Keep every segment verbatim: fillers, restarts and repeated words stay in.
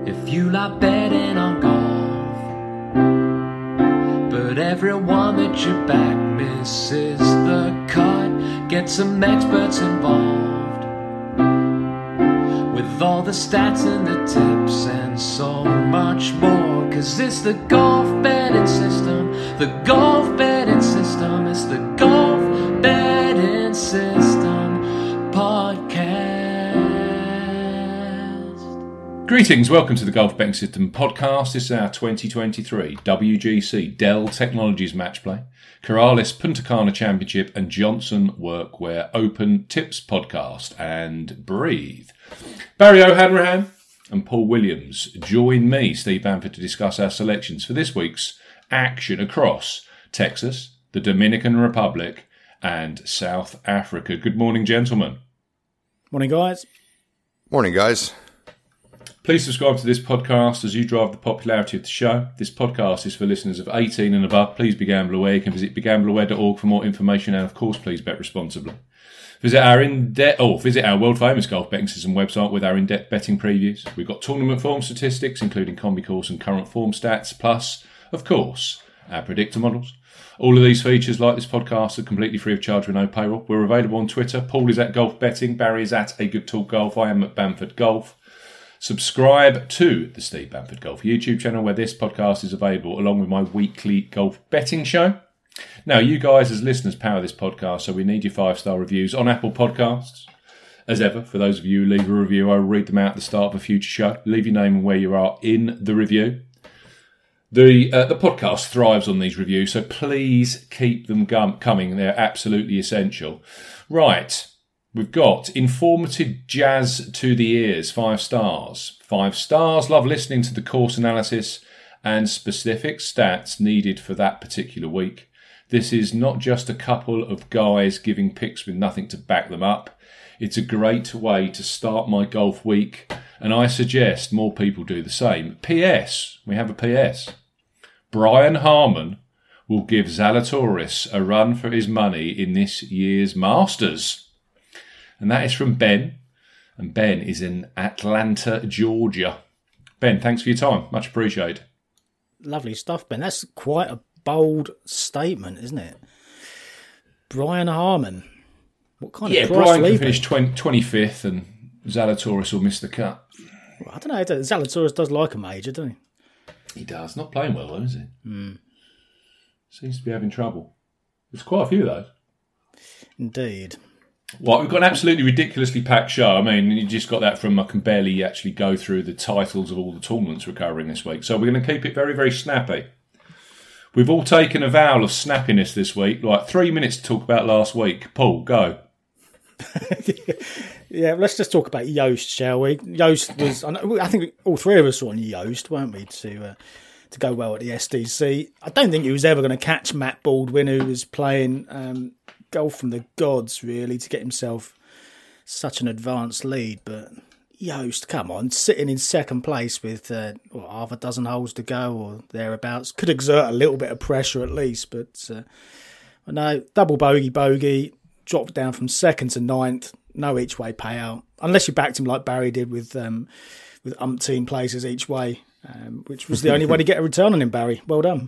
if you like betting on golf, but everyone that you back misses the cut. Get some experts involved with all the stats and the tips and so much more, cause it's the golf betting system, the golf betting system, it's the golf betting system podcast. Greetings, welcome to the Golf Betting System podcast. This is our twenty twenty-three W G C Dell Technologies Match Play, Corales Punta Cana Championship and Johnson Workwear Open Tips podcast, and Breathe. Barry O'Hanrahan and Paul Williams join me, Steve Bamford, to discuss our selections for this week's action across Texas, the Dominican Republic and South Africa. Good morning, gentlemen. Morning, guys. Morning, guys. Please subscribe to this podcast as you drive the popularity of the show. This podcast is for listeners of eighteen and above. Please be gamble aware. You can visit be gamble aware dot org for more information, and of course, please bet responsibly. Visit our in-depth, or visit our world famous golf betting system website with our in-depth betting previews. We've got tournament form statistics, including combi course and current form stats, plus, of course, our predictor models. All of these features, like this podcast, are completely free of charge with no payroll. We're available on Twitter. Paul is at Golf Betting. Barry is at A Good Talk Golf. I am at Bamford Golf. Subscribe to the Steve Bamford Golf YouTube channel, where this podcast is available, along with my weekly golf betting show. Now, you guys as listeners power this podcast, so we need your five-star reviews on Apple Podcasts. As ever, for those of you who leave a review, I will read them out at the start of a future show. Leave your name and where you are in the review. The uh, the podcast thrives on these reviews, so please keep them gum- coming. They're absolutely essential. Right. We've got informative jazz to the ears, five stars. Five stars, love listening to the course analysis and specific stats needed for that particular week. This is not just a couple of guys giving picks with nothing to back them up. It's a great way to start my golf week, and I suggest more people do the same. P S, we have a P S. Brian Harman will give Zalatoris a run for his money in this year's Masters. And that is from Ben. And Ben is in Atlanta, Georgia. Ben, thanks for your time. Much appreciated. Lovely stuff, Ben. That's quite a bold statement, isn't it? Brian Harman. What kind yeah, of price Brian can leaper? finish twenty, twenty-fifth and Zalatoris will miss the cut. Well, I don't know. Zalatoris does like a major, doesn't he? He does. Not playing well, though, is he? Mm. Seems to be having trouble. There's quite a few of those. Indeed. Well, we've got an absolutely ridiculously packed show. I mean, you just got that from, I can barely actually go through the titles of all the tournaments we're covering this week. So we're going to keep it very, very snappy. We've all taken a vow of snappiness this week. Like three minutes to talk about last week. Paul, go. Yeah, let's just talk about Yost, shall we? Yost was, I think all three of us were on Yost, weren't we, to uh, to go well at the S D C. I don't think he was ever going to catch Matt Baldwin, who was playing um, golf from the gods, really, to get himself such an advanced lead. But Yost, come on, sitting in second place with uh, what, half a dozen holes to go or thereabouts, could exert a little bit of pressure at least. But uh, no, double bogey, bogey, dropped down from second to ninth, no each way payout, unless you backed him like Barry did with um, with umpteen places each way, um, which was the only way to get a return on him, Barry. Well done.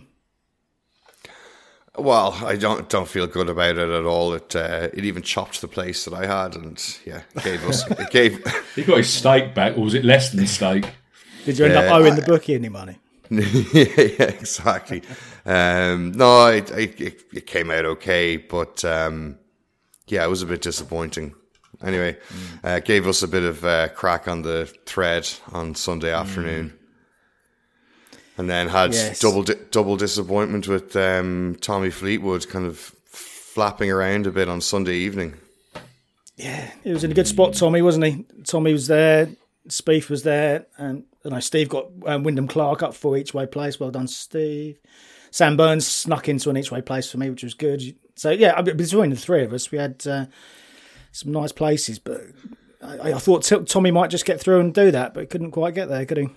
Well, I don't don't feel good about it at all. It uh, it even chopped the place that I had, and yeah, it gave us it gave. He got his stake back, or was it less than stake? Did you end up uh, owing I, the bookie any money? yeah, yeah, exactly. um, no, it, it it came out okay, but um, yeah, it was a bit disappointing. Anyway, mm. uh, gave us a bit of uh, crack on the thread on Sunday afternoon. Mm. And then had yes. double di- double disappointment with um, Tommy Fleetwood kind of flapping around a bit on Sunday evening. Yeah, he was in a good spot, Tommy, wasn't he? Tommy was there, Spieth was there, and you know, Steve got um, Wyndham Clark up for each way place. Well done, Steve. Sam Burns snuck into an each way place for me, which was good. So yeah, between the three of us, we had uh, some nice places, but I, I thought t- Tommy might just get through and do that, but he couldn't quite get there, could he?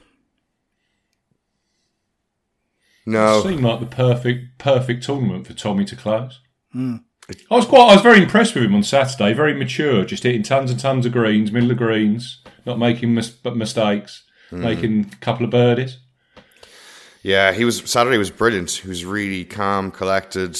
No, it seemed like the perfect, perfect tournament for Tommy to close. Mm. I was quite, I was very impressed with him on Saturday. Very mature, just hitting tons and tons of greens, middle of greens, not making mis- mistakes. mm. making a couple of birdies. Yeah, he was Saturday was brilliant. He was really calm, collected.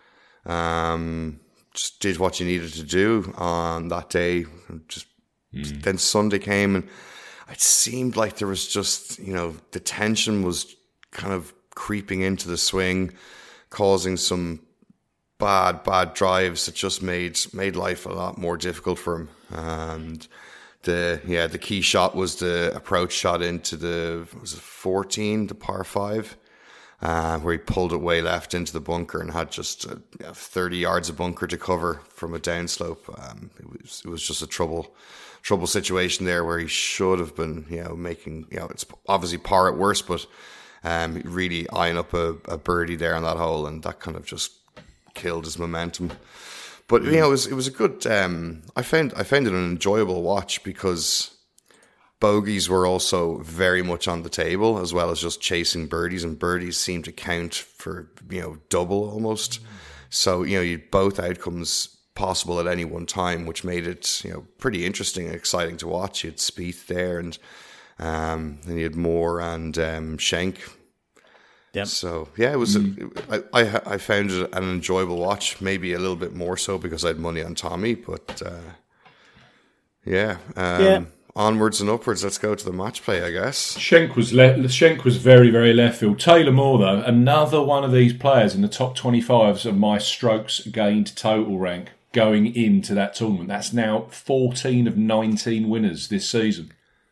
Um, just did what you needed to do on that day. Just mm. then Sunday came, and it seemed like there was just, you know, the tension was kind of creeping into the swing, causing some bad, bad drives that just made made life a lot more difficult for him. And the yeah, the key shot was the approach shot into the was it fourteen, the par five, uh, where he pulled it way left into the bunker and had just uh, thirty yards of bunker to cover from a downslope. Um, it was it was just a trouble trouble situation there where he should have been, you know, making, you know, it's obviously par at worst, but um, really eyeing up a, a birdie there on that hole, and that kind of just killed his momentum. But you know, it was it was a good. Um, I found I found it an enjoyable watch because bogeys were also very much on the table, as well as just chasing birdies, and birdies seemed to count for, you know, double almost. Mm. So you know, you had both outcomes possible at any one time, which made it, you know, pretty interesting and exciting to watch. You had Spieth there, and um, and you had Moore and um, Schenk. Yep. So yeah, it was. Mm. A, I, I I found it an enjoyable watch. Maybe a little bit more so because I had money on Tommy, but uh, yeah, um, yeah. Onwards and upwards. Let's go to the match play, I guess. Schenk was le- Schenk was very very left field. Taylor Moore, though, another one of these players in the top twenty-fives of my strokes gained total rank going into that tournament. That's now fourteen of nineteen winners this season.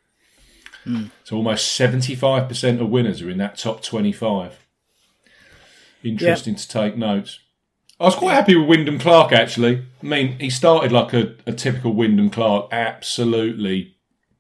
Mm. So almost seventy-five percent of winners are in that top twenty-five. Interesting yep. to take notes. I was quite happy with Wyndham Clark, actually. I mean, he started like a, a typical Wyndham Clark, absolutely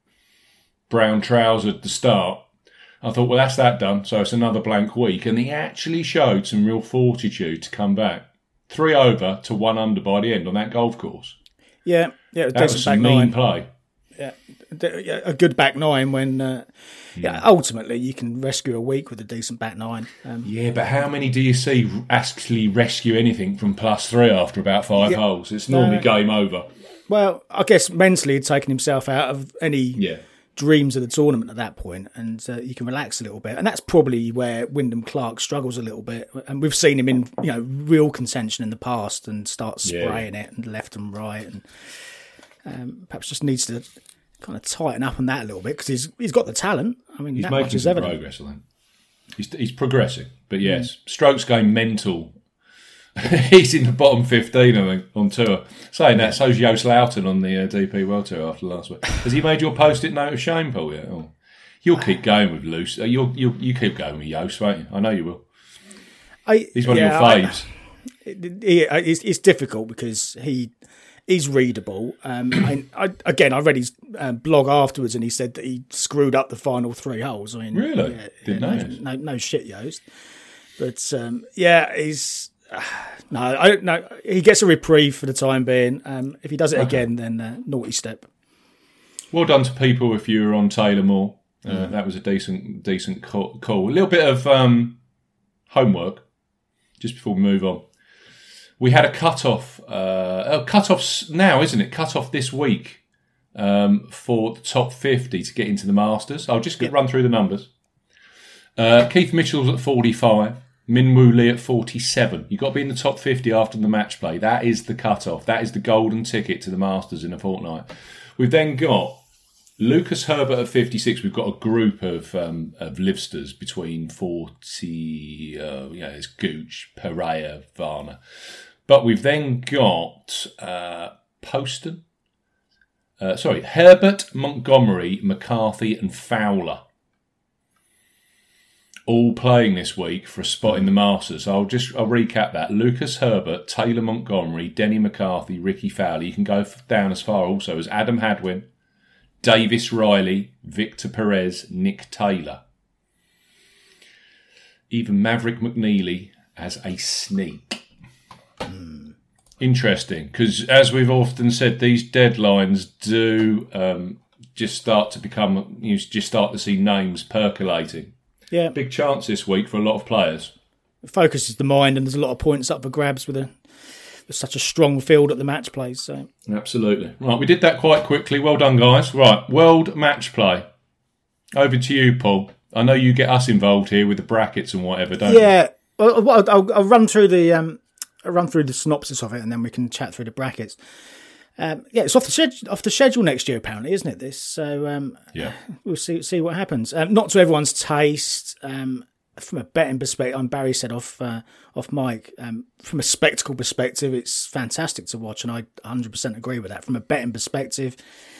brown trousered at the start. I thought, well, that's that done, so it's another blank week. And he actually showed some real fortitude to come back. Three over to one under by the end on that golf course. Yeah, yeah, it that was some mean nine. play. Yeah, a good back nine when, uh, yeah. yeah, ultimately you can rescue a week with a decent back nine. Um, yeah, but how many do you see actually rescue anything from plus three after about five yeah, holes? It's normally no, game over. Well, I guess mentally he'd taken himself out of any yeah. dreams of the tournament at that point, and uh, you can relax a little bit. And that's probably where Wyndham Clark struggles a little bit. And we've seen him in, you know, real contention in the past and start spraying yeah. it and left and right, and um, perhaps just needs to kind of tighten up on that a little bit because he's he's got the talent. I mean, he's that making much is some evident. progress. I think he's he's progressing, but yes, mm. strokes game mental. He's in the bottom fifteen, I think, on tour. Saying that, so's Joost Luiten on the uh, D P World Tour after last week. Has he made your post-it note of shame, Paul? Yet? Oh. You'll keep going with Luce. You'll you you keep going with Joost, won't you? I know you will. I, he's one yeah, of your faves. I, it, it, it's, it's difficult because he. He's readable. Um, I, I, again, I read his um, blog afterwards, and he said that he screwed up the final three holes. I mean, really? Yeah, Didn't yeah, know. No, no, no shit, Joost. But um, yeah, he's uh, no. I don't know. He gets a reprieve for the time being. Um, if he does it okay. again, then uh, naughty step. Well done to people if you were on Taylor Moore. Uh, mm. That was a decent, decent call. A little bit of um, homework just before we move on. We had a cut-off, uh, oh, cut-offs now, isn't it? Cut-off this week um, for the top fifty to get into the Masters. I'll just yep. run through the numbers. Uh, Keith Mitchell's at forty-five, Min Woo Lee at forty-seven. You've got to be in the top fifty after the match play. That is the cut-off. That is the golden ticket to the Masters in a fortnight. We've then got Lucas Herbert at fifty-six. We've got a group of um, of livesters between forty, uh, you know, there's Gooch, Pereira, Varner. But we've then got uh, Poston, uh, sorry, Herbert, Montgomery, McCarthy and Fowler. All playing this week for a spot in the Masters. I'll just I'll recap that. Lucas Herbert, Taylor Montgomery, Denny McCarthy, Ricky Fowler. You can go down as far also as Adam Hadwin, Davis Riley, Victor Perez, Nick Taylor. Even Maverick McNeely as a sneak. Mm. Interesting, because as we've often said, these deadlines do um, just start to become, you just start to see names percolating. Yeah. Big chance this week for a lot of players. It focuses the mind, and there's a lot of points up for grabs with a with such a strong field at the match plays. So absolutely. Right, we did that quite quickly. Well done, guys. Right, world match play. Over to you, Paul. I know you get us involved here with the brackets and whatever, don't you? Yeah, well, I'll, I'll, I'll run through the um, I'll run through the synopsis of it, and then we can chat through the brackets. Um, yeah, it's off the schedule, off the schedule next year, apparently, isn't it? This, so um, yeah, we'll see see what happens. Um, not to everyone's taste. Um, from a betting perspective, um, Barry said off uh, off mic. Um, from a spectacle perspective, it's fantastic to watch, and I one hundred percent agree with that. From a betting perspective.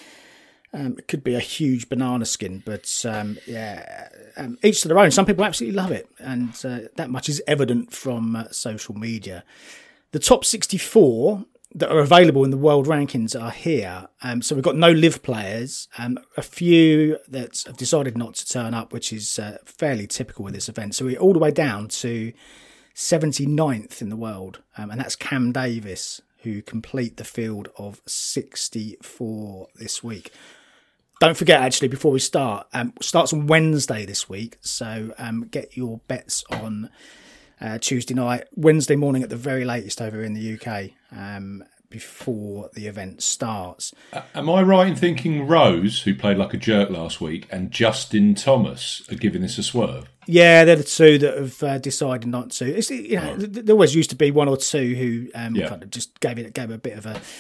Um, it could be a huge banana skin, but um, yeah, um, each to their own. Some people absolutely love it, and uh, that much is evident from uh, social media. The top sixty-four that are available in the world rankings are here. Um, so we've got no live players, um, a few that have decided not to turn up, which is uh, fairly typical with this event. So we're all the way down to seventy-ninth in the world, um, and that's Cam Davis, who complete the field of sixty-four this week. Don't forget, actually, before we start, um, starts on Wednesday this week, so um, get your bets on uh, Tuesday night, Wednesday morning at the very latest over in the U K, um, before the event starts. Uh, am I right in thinking Rose, who played like a jerk last week, and Justin Thomas are giving this a swerve? Yeah, they're the two that have uh, decided not to. It's, you know, right. There always used to be one or two who um, yeah. kind of just gave it gave it a bit of a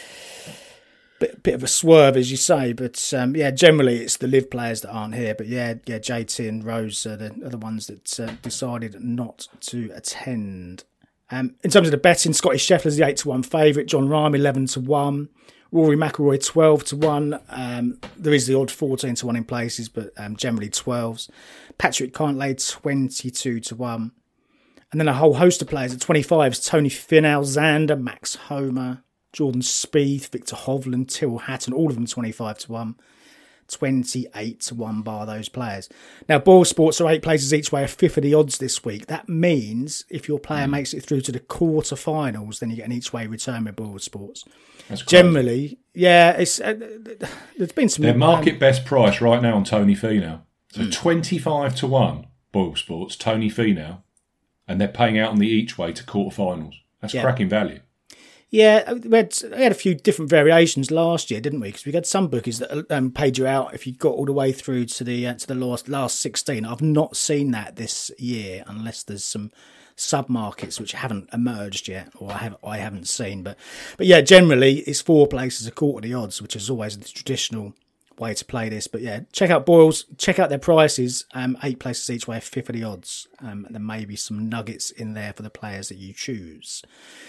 bit, bit of a swerve, as you say. But um, yeah, generally it's the live players that aren't here. But yeah, yeah, J T and Rose are the, are the ones that uh, decided not to attend. Um, in terms of the betting, Scotty Scheffler's the eight to one favourite, John Rahm eleven to one. Rory McIlroy twelve to one. Um, there is the odd fourteen to one in places, but um, generally twelves. Patrick Cantlay twenty-two to one. And then a whole host of players at twenty-fives. Tony Finau, Xander, Max Homa, Jordan Spieth, Victor Hovland, Till Hatton, all of them twenty-five to one. twenty-eight to one bar those players. Now, Boyle Sports are eight places each way, a fifth of the odds this week. That means if your player mm. makes it through to the quarterfinals, then you get an each way return with Boyle Sports. That's generally, yeah, it's uh, there's been some. Their market um, best price right now on Tony Finau. So mm. twenty-five to one, Boyle Sports, Tony Finau, and they're paying out on the each way to quarterfinals. That's yeah. cracking value. Yeah, we had, we had a few different variations last year, didn't we? Because we had some bookies that um, paid you out if you got all the way through to the uh, to the last last sixteen. I've not seen that this year, unless there's some sub markets which haven't emerged yet, or I have I haven't seen. But but yeah, generally it's four places a quarter the odds, which is always the traditional way to play this. But yeah, check out Boyles, check out their prices. Um, eight places each way, a fifth of the odds. Um, there may be some nuggets in there for the players that you choose.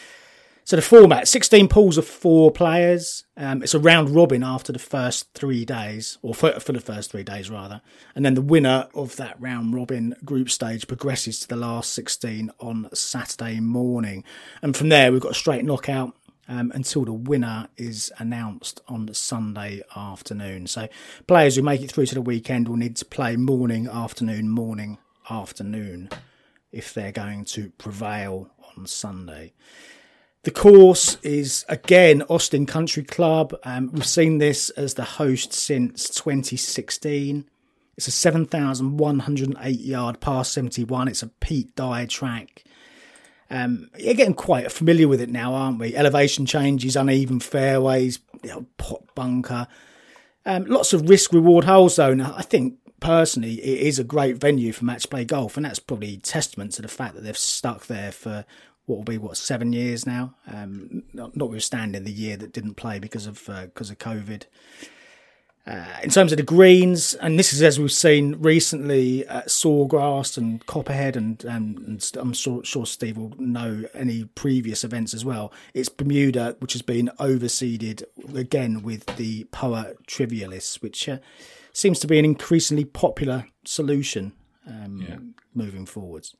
So the format, sixteen pools of four players. Um, it's a round robin after the first three days, or for, for the first three days rather. And then the winner of that round robin group stage progresses to the last sixteen on Saturday morning. And from there, we've got a straight knockout um, until the winner is announced on Sunday afternoon. So players who make it through to the weekend will need to play morning, afternoon, morning, afternoon if they're going to prevail on Sunday. The course is, again, Austin Country Club. Um, we've seen this as the host since twenty sixteen. It's a seven thousand one hundred eight yard par seventy-one. It's a Pete Dye track. Um, you're getting quite familiar with it now, aren't we? Elevation changes, uneven fairways, you know, pot bunker. Um, lots of risk-reward holes, though. Now, I think, personally, it is a great venue for match play golf, and that's probably testament to the fact that they've stuck there for what will be, what, seven years now, um, notwithstanding the year that didn't play because of uh, because of COVID. Uh, in terms of the greens, and this is as we've seen recently at Sawgrass and Copperhead, and, and, and I'm sure, sure Steve will know any previous events as well. It's Bermuda, which has been overseeded again with the P O A Trivialists, which uh, seems to be an increasingly popular solution um, yeah. moving forwards.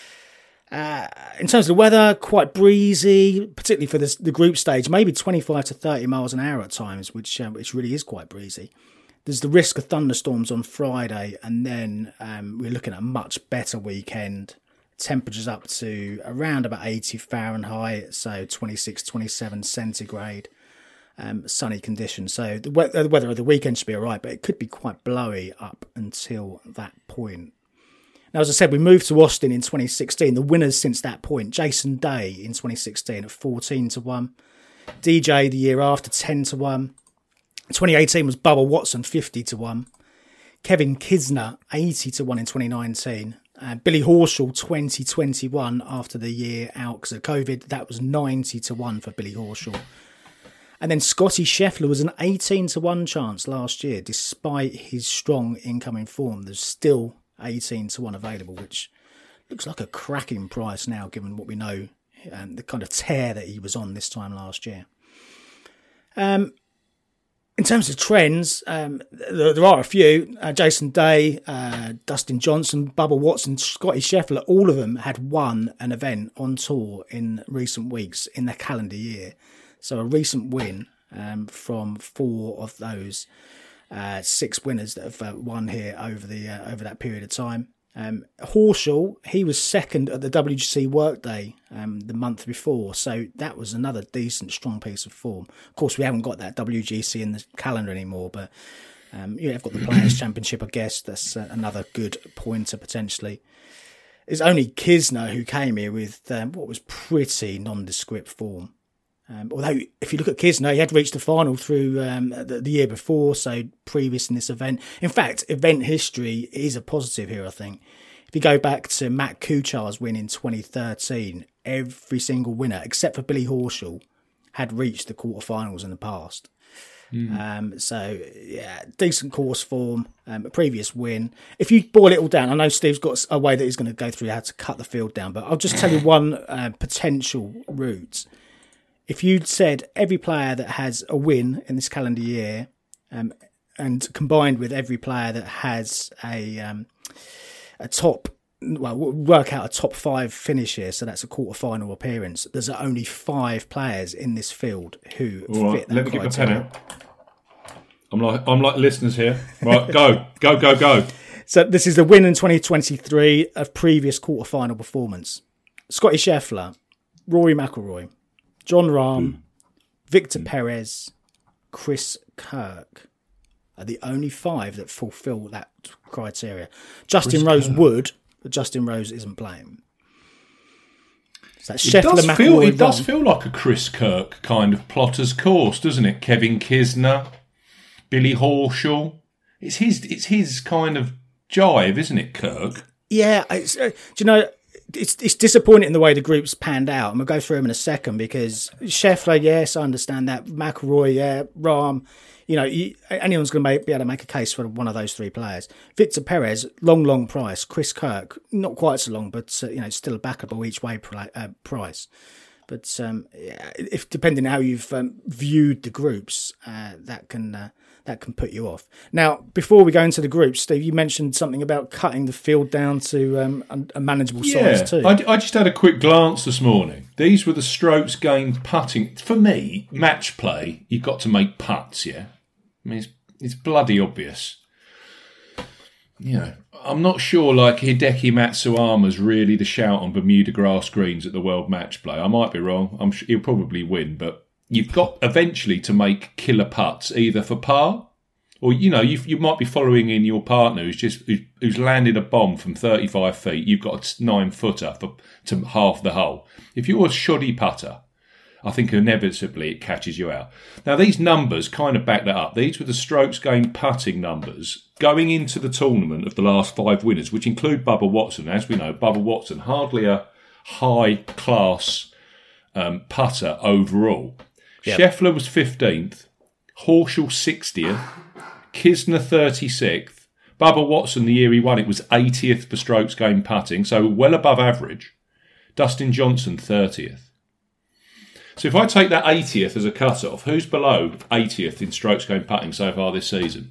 Uh, in terms of the weather, quite breezy, particularly for this, the group stage, maybe twenty-five to thirty miles an hour at times, which um, which really is quite breezy. There's the risk of thunderstorms on Friday, and then um, we're looking at a much better weekend. Temperatures up to around about eighty Fahrenheit, so twenty-six, twenty-seven centigrade. Um, sunny conditions. So the, we- the weather of the weekend should be all right, but it could be quite blowy up until that point. Now, as I said, we moved to Austin in twenty sixteen. The winners since that point, Jason Day in twenty sixteen at fourteen to one. D J the year after, ten to one. twenty eighteen was Bubba Watson, fifty to one. Kevin Kisner, eighty to one in twenty nineteen. Uh, Billy Horschel, twenty twenty-one, after the year out because of COVID. That was ninety to one for Billy Horschel. And then Scotty Scheffler was an eighteen to one chance last year. Despite his strong incoming form, there's still eighteen to one available, which looks like a cracking price now, given what we know and the kind of tear that he was on this time last year. Um, in terms of trends, um, there, there are a few. Uh, Jason Day, uh, Dustin Johnson, Bubba Watson, Scotty Scheffler, all of them had won an event on tour in recent weeks in their calendar year. So a recent win um, from four of those uh, six winners that have uh, won here over the uh, over that period of time. Um, Horschel, he was second at the W G C Workday um, the month before, so that was another decent, strong piece of form. Of course, we haven't got that W G C in the calendar anymore, but um, you have got the Players' Championship, I guess. That's uh, another good pointer potentially. It's only Kisner who came here with um, what was pretty nondescript form. Um, although, if you look at Kisner, he had reached the final through um, the, the year before, so previous in this event. In fact, event history is a positive here, I think. If you go back to Matt Kuchar's win in twenty thirteen, every single winner, except for Billy Horschel, had reached the quarterfinals in the past. Mm. Um, so, yeah, decent course form, um, a previous win. If you boil it all down, I know Steve's got a way that he's going to go through how to cut the field down, but I'll just tell you one uh, potential route. If you'd said every player that has a win in this calendar year, um, and combined with every player that has a um, a top, well, work out a top five finish here, so that's a quarter-final appearance, there's only five players in this field who All right, fit that let me get my pen criteria. out. I'm like, I'm like listeners here. Right, go, go, go, go. So this is the win in twenty twenty-three of previous quarter-final performance. Scotty Scheffler, Rory McIlroy, Jon Rahm, mm. Victor mm. Perez, Chris Kirk are the only five that fulfil that criteria. Justin Chris Rose Kirk. would, but Justin Rose isn't playing. So that's it Scheffler, does McIlroy, feel, It does Rahm. feel like a Chris Kirk kind of plotter's course, doesn't it? Kevin Kisner, Billy Horschel. It's his, it's his kind of jive, isn't it, Kirk? Yeah, it's, uh, do you know... It's it's disappointing in the way the group's panned out, and we'll go through them in a second because Scheffler, yes, I understand that. McIlroy, yeah, Rahm, you know, you, anyone's going to be able to make a case for one of those three players. Victor Perez, long, long price. Chris Kirk, not quite so long, but uh, you know, still a backable each way uh, price. But um, yeah, if depending how you've um, viewed the groups, uh, that can uh, that can put you off. Now, before we go into the groups, Steve, you mentioned something about cutting the field down to um, a manageable yeah, size too. I, I just had a quick glance this morning. These were the strokes gained putting. For me, match play, you've got to make putts, yeah? I mean, it's, it's bloody obvious. You know, I'm not sure like Hideki Matsuyama's really the shout on Bermuda grass greens at the World Match Play. I might be wrong. I'm sure he'll probably win, but you've got eventually to make killer putts either for par or, you know, you you might be following in your partner who's just who's, who's landed a bomb from thirty-five feet. You've got a nine footer for to half the hole. If you're a shoddy putter, I think inevitably it catches you out. Now, these numbers kind of back that up. These were the strokes gained putting numbers going into the tournament of the last five winners, which include Bubba Watson. As we know, Bubba Watson, hardly a high-class um, putter overall. Yep. Scheffler was fifteenth, Horschel sixtieth, Kisner thirty-sixth. Bubba Watson, the year he won it, was eightieth for strokes gained putting, so well above average. Dustin Johnson, thirtieth. So if I take that eightieth as a cut-off, who's below eightieth in strokes gained putting so far this season?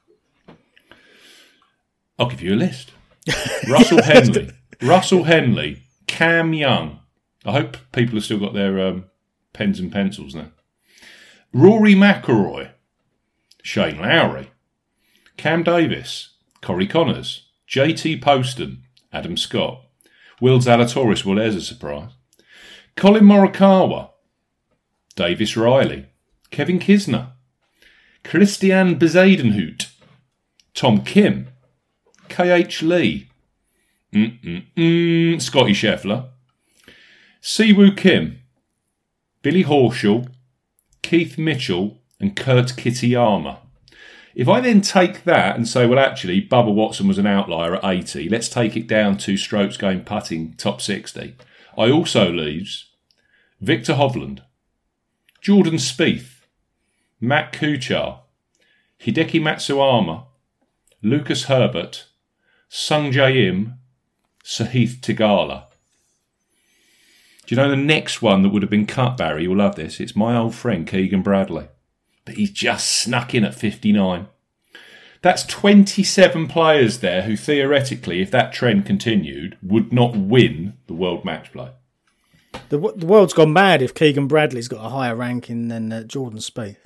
I'll give you a list. Russell Henley. Russell Henley. Cam Young. I hope people have still got their um, pens and pencils now. Rory McIlroy. Shane Lowry. Cam Davis. Corey Connors. J T Poston. Adam Scott. Will Zalatoris. Well, there's a surprise. Colin Morikawa. Davis Riley, Kevin Kisner, Christian Bezuidenhout, Tom Kim, K H Lee, Mm-mm-mm, Scotty Scheffler, Siwoo Kim, Billy Horschel, Keith Mitchell and Kurt Kitayama. If I then take that and say, well, actually, Bubba Watson was an outlier at eighty, let's take it down to strokes game putting top sixty. I also lose Victor Hovland, Jordan Spieth, Matt Kuchar, Hideki Matsuyama, Lucas Herbert, Sung Jae Im, Sahith Theegala. Do you know the next one that would have been cut, Barry? You'll love this. It's my old friend Keegan Bradley. But he's just snuck in at fifty-nine. That's twenty-seven players there who theoretically, if that trend continued, would not win the World Match Play. The, the world's gone mad if Keegan Bradley's got a higher ranking than uh, Jordan Spieth.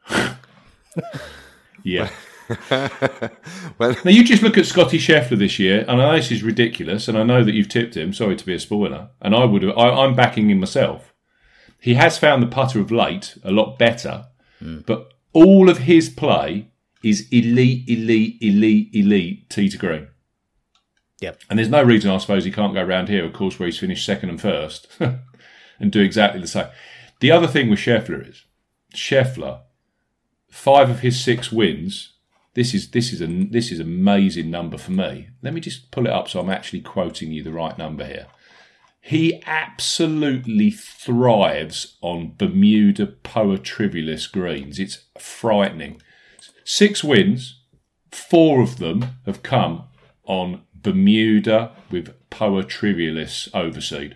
Yeah. Well, now you just look at Scotty Scheffler this year, and I know this is ridiculous, and I know that you've tipped him. Sorry to be a spoiler, and I would have. I, I'm backing him myself. He has found the putter of late a lot better, mm. but all of his play is elite, elite, elite, elite tee to green. Yep. And there's no reason, I suppose, he can't go around here, of course, where he's finished second and first, and do exactly the same. The other thing with Scheffler is Scheffler, five of his six wins. This is this is a this is an amazing number for me. Let me just pull it up so I'm actually quoting you the right number here. He absolutely thrives on Bermuda Poa Trivialis greens. It's frightening. Six wins, four of them have come on Bermuda with Poa Trivialis overseed.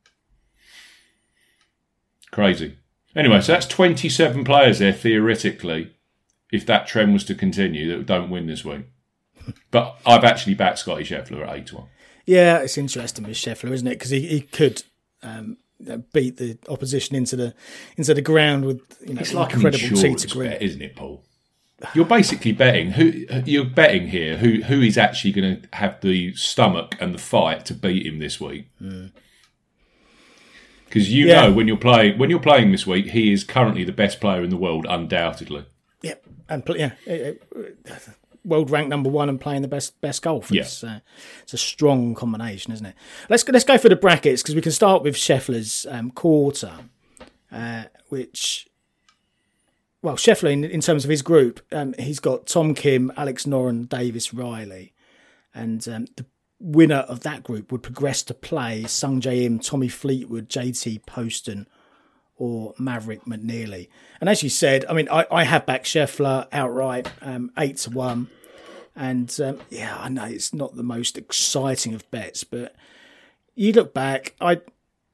Crazy. Anyway, so that's twenty-seven players there theoretically, if that trend was to continue, that don't win this week. But I've actually backed Scotty Scheffler at eight to one. Yeah, it's interesting with Scheffler, isn't it? Because he, he could um, beat the opposition into the into the ground with you know it's like incredible an tee insurance to green, bet, isn't it, Paul? You're basically betting who you're betting here who who is actually going to have the stomach and the fight to beat him this week. Because you Yeah. know when you're playing when you're playing this week, he is currently the best player in the world, undoubtedly. Yeah, and pl- yeah, uh, uh, world ranked number one and playing the best best golf. Yeah. It's, uh, it's a strong combination, isn't it? Let's go, let's go for the brackets because we can start with Scheffler's um, quarter, uh, which. Well, Scheffler, in, in terms of his group, um, he's got Tom Kim, Alex Noren, Davis Riley. And um, the winner of that group would progress to play Sung Jae Im, Tommy Fleetwood, J T Poston or Maverick McNeely. And as you said, I mean, I, I have backed Scheffler outright, um, eight to one. And um, yeah, I know it's not the most exciting of bets, but you look back, I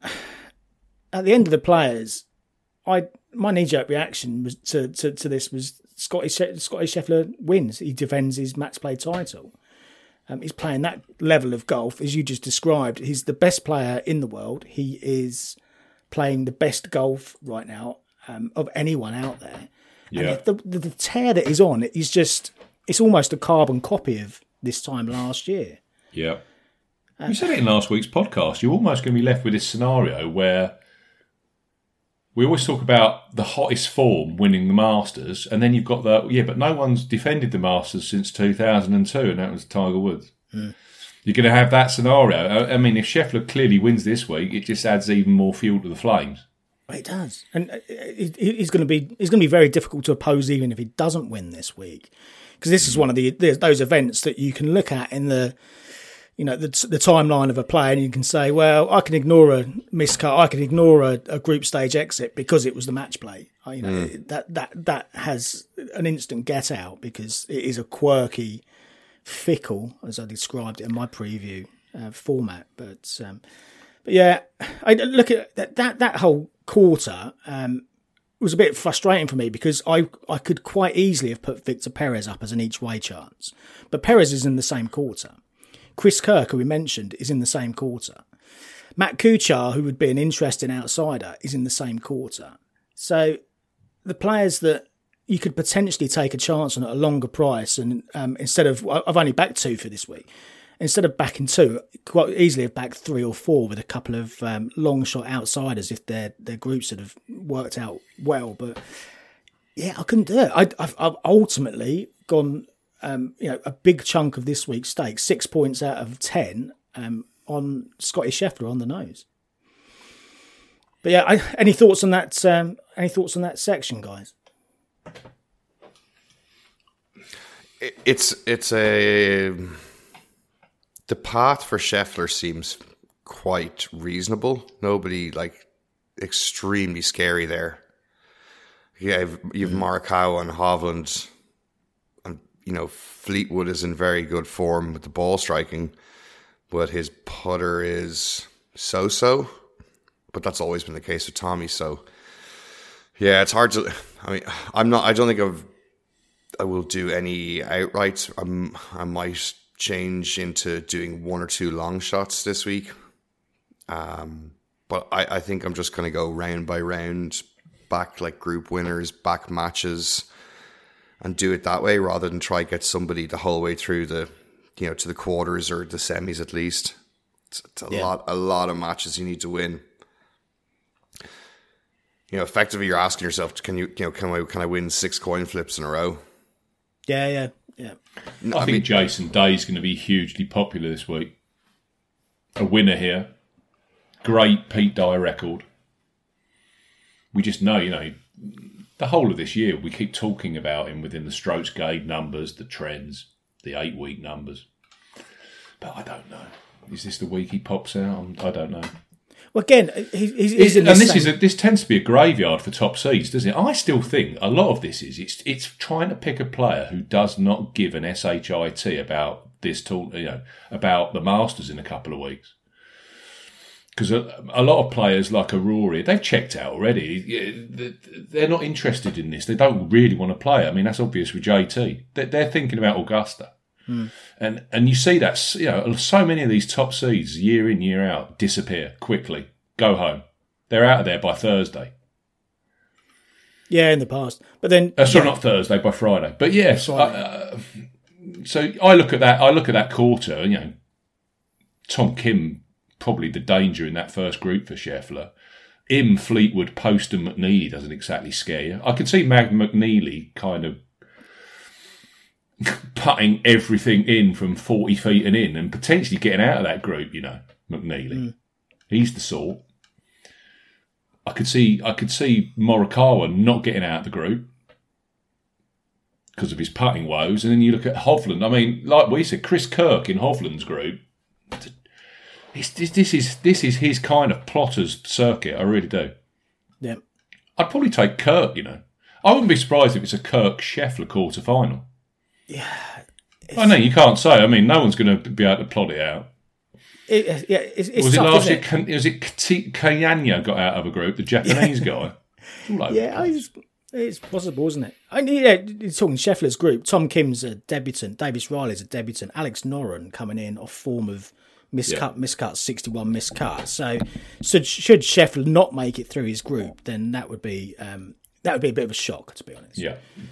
at the end of the players, I my knee-jerk reaction was to, to, to this was Scotty Scotty Scheffler wins. He defends his match play title. Um, he's playing that level of golf, as you just described. He's the best player in the world. He is playing the best golf right now um, of anyone out there. Yeah. And the, the, the tear that he's on is just, it's almost a carbon copy of this time last year. Yeah. You said it in last week's podcast. You're almost going to be left with this scenario where we always talk about the hottest form winning the Masters, and then you've got the, yeah, but no one's defended the Masters since two thousand two, and that was Tiger Woods. Mm. You're going to have that scenario. I, I mean, if Scheffler clearly wins this week, it just adds even more fuel to the flames. It does. And he's going to be he's going to be very difficult to oppose even if he doesn't win this week. Because this is one of the those events that you can look at in the you know, the, the timeline of a player, and you can say, well, I can ignore a miscut, I can ignore a, a group stage exit because it was the match play. You know, mm. that that that has an instant get out because it is a quirky, fickle, as I described it in my preview uh, format. But um, but yeah, I look at that that, that whole quarter um, was a bit frustrating for me because I I could quite easily have put Victor Perez up as an each way chance, but Perez is in the same quarter. Chris Kirk, who we mentioned, is in the same quarter. Matt Kuchar, who would be an interesting outsider, is in the same quarter. So the players that you could potentially take a chance on at a longer price, and um, instead of, I've only backed two for this week, instead of backing two, quite easily have backed three or four with a couple of um, long shot outsiders if their their groups had have worked out well. But yeah, I couldn't do it. I, I've, I've ultimately gone. Um, you know, a big chunk of this week's stake, six points out of ten, um, on Scotty Scheffler on the nose. But yeah, I, any thoughts on that? Um, any thoughts on that section, guys? it, it's it's a the path for Scheffler seems quite reasonable. Nobody like extremely scary there. Yeah, you've, you've Morikawa and Hovland, and you know Fleetwood is in very good form with the ball striking, but his putter is so-so. But that's always been the case with Tommy. So yeah, it's hard to. I mean, I'm not. I don't think I've. I will do any outrights. I'm, I might change into doing one or two long shots this week. Um, but I, I think I'm just going to go round by round, back like group winners, back matches, and do it that way rather than try to get somebody the whole way through the, you know, to the quarters or the semis at least. It's, it's a yeah. lot, a lot of matches you need to win. You know, effectively, you're asking yourself, can you, you know, can I, can I win six coin flips in a row? Yeah, yeah, yeah. I, I think mean, Jason Day is going to be hugely popular this week. A winner here. Great Pete Dye record. We just know, you know, the whole of this year, we keep talking about him within the strokes gained numbers, the trends, the eight-week numbers. But I don't know. Is this the week he pops out? I don't know. Well, again, he's, he's in and this this is a, this tends to be a graveyard for top seeds, doesn't it? I still think a lot of this is it's it's trying to pick a player who does not give an shit about this tool, you know, about the Masters in a couple of weeks. Because a, a lot of players like a Rory, they've checked out already. They're not interested in this. They don't really want to play. I mean, that's obvious with J T. They're thinking about Augusta. Mm. And and you see that, you know, so many of these top seeds, year in, year out, disappear quickly, go home. They're out of there by Thursday. Yeah, in the past. But then... Uh, sorry, yeah. not Thursday, by Friday. But yes, I, uh, so I look at that, I look at that quarter, you know, Tom Kim, probably the danger in that first group for Scheffler. Im, Fleetwood, Post and McNeely doesn't exactly scare you. I could see Mag McNeely kind of putting everything in from forty feet and in and potentially getting out of that group, you know, McNeely. Mm. He's the sort. I could see I could see Morikawa not getting out of the group because of his putting woes. And then you look at Hovland. I mean, like we said, Chris Kirk in Hovland's group. It's, this, this is this is his kind of plotter's circuit. I really do. Yeah. I'd probably take Kirk, you know. I wouldn't be surprised if it's a Kirk-Scheffler quarter-final. Yeah, I know you can't say. I mean, no one's going to be able to plot it out. It, yeah, it's, it's was tough, it last year? It? Was it Kanyanya got out of a group? The Japanese guy. Yeah, it's, it's possible, isn't it? I mean, yeah, you're talking Scheffler's group. Tom Kim's a debutant. Davis Riley's a debutant. Alex Noren coming in off form of miscut, yeah. miscut, sixty-one miscut. So, so should Scheffler not make it through his group, then that would be um, that would be a bit of a shock, to be honest. Yeah.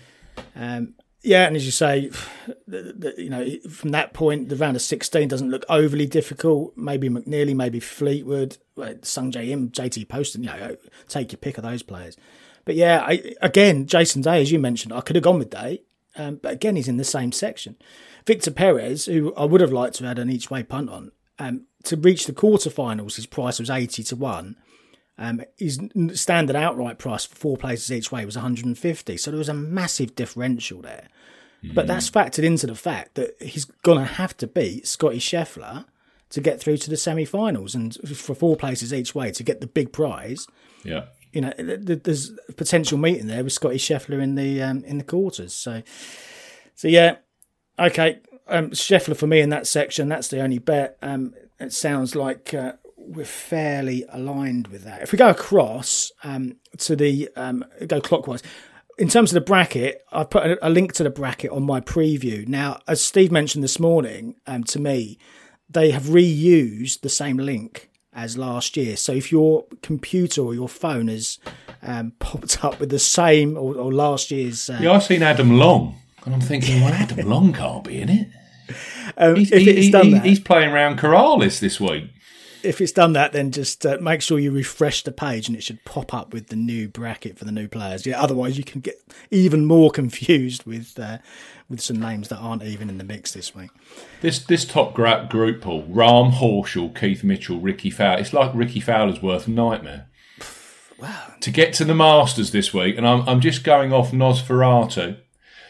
Um, Yeah, and as you say, the, the, you know, from that point, the round of sixteen doesn't look overly difficult. Maybe McNeely, maybe Fleetwood, Sung Jae Im, J T Poston. You know, take your pick of those players. But yeah, I, again, Jason Day, as you mentioned, I could have gone with Day, um, but again, he's in the same section. Victor Perez, who I would have liked to have had an each way punt on, um, to reach the quarterfinals, his price was eighty to one. Um, his standard outright price for four places each way was one hundred and fifty, so there was a massive differential there. But that's factored into the fact that he's going to have to beat Scotty Scheffler to get through to the semi-finals, and for four places each way to get the big prize. Yeah, you know, there's a potential meeting there with Scotty Scheffler in the um, in the quarters. So, so yeah, okay, um, Scheffler for me in that section. That's the only bet. Um, it sounds like uh, we're fairly aligned with that. If we go across um, to the um, go clockwise. In terms of the bracket, I put a, a link to the bracket on my preview. Now, as Steve mentioned this morning, um, to me, they have reused the same link as last year. So if your computer or your phone has um, popped up with the same or, or last year's... Uh, yeah, I've seen Adam Long, and I'm thinking, well, Adam Long can't be in it. Um, he's, if he, it's he, done he, that, he's playing around Corrales this week. If it's done that, then just uh, make sure you refresh the page and it should pop up with the new bracket for the new players. Yeah, otherwise you can get even more confused with uh, with some names that aren't even in the mix this week. This this top gra- group, Paul, Rahm, Horschel, Keith Mitchell, Ricky Fowler. It's like Ricky Fowler's worth nightmare. Wow. To get to the Masters this week, and I'm I'm just going off Nosferatu.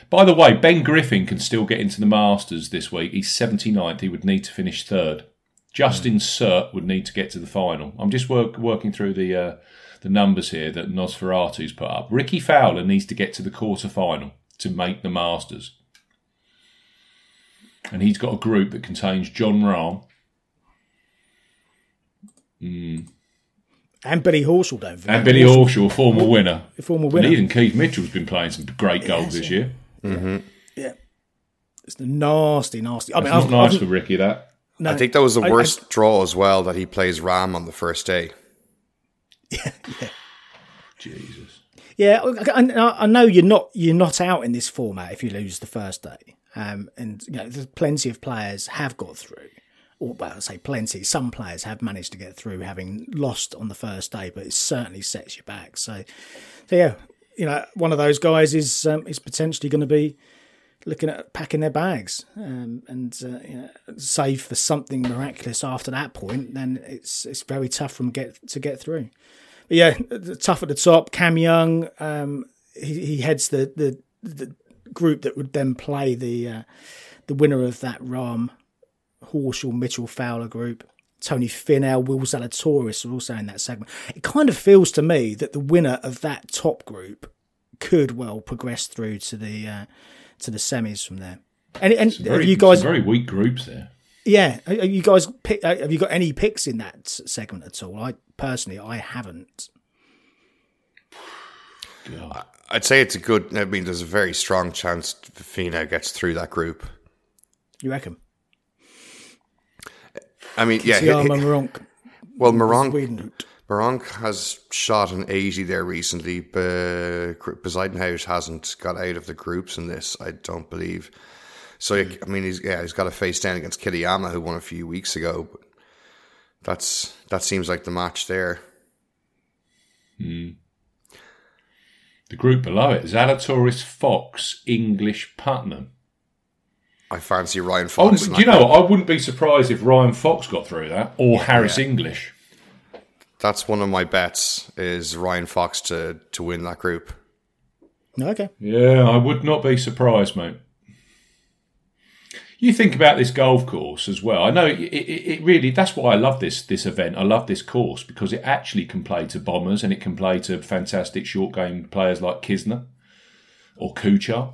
By the way, Ben Griffin can still get into the Masters this week. He's seventy-ninth. He would need to finish third. Justin mm. Surt would need to get to the final. I'm just work, working through the uh, the numbers here that Nosferatu's put up. Ricky Fowler needs to get to the quarter final to make the Masters. And he's got a group that contains John Rahm. Mm. And Billy Horschel, don't forget. And Billy Horschel, a former winner. A former winner. And even Keith Mitchell's been playing some great golf this year. Mm-hmm. Yeah. It's nasty, nasty. I That's mean, not I've, nice I've, for Ricky, that. No, I think that was the I, worst I, draw as well, that he plays Rahm on the first day. Yeah, yeah. Jesus. Yeah, I, I know you're not you're not out in this format if you lose the first day, um, and you know there's plenty of players have got through, or well, I say plenty. Some players have managed to get through having lost on the first day, but it certainly sets you back. So, so yeah, you know, one of those guys is um, is potentially going to be looking at packing their bags, um, and uh, you know, save for something miraculous after that point. Then it's it's very tough from get to get through. But yeah, tough at the top. Cam Young, um, he, he heads the, the the group that would then play the uh, the winner of that Rahm, Horschel, Mitchell, Fowler group. Tony Finau, Will Zalatoris are also in that segment. It kind of feels to me that the winner of that top group could well progress through to the uh, to the semis from there. And, and very, have you guys very weak groups there? Yeah, are you guys pick, have you got any picks in that segment at all? I personally, I haven't. God. I'd say it's a good. I mean, there's a very strong chance Finau gets through that group. You reckon? I mean, yeah. He, Meronk. Well, Meronk, Meronk has shot an eighty there recently, but Bezuidenhout hasn't got out of the groups in this, I don't believe. So, I mean, he's yeah, he's got a face down against Kitayama, who won a few weeks ago. But that's that seems like the match there. Hmm. The group below it: Zalatoris, Fox, English, Putnam. I fancy Ryan Fox. Oh, do you know what? I wouldn't be surprised if Ryan Fox got through that, or Harris yeah. English. That's one of my bets: is Ryan Fox to to win that group. Okay. Yeah, I would not be surprised, mate. You think about this golf course as well. I know it, it, it really, that's why I love this this event. I love this course because it actually can play to bombers and it can play to fantastic short game players like Kisner or Kuchar.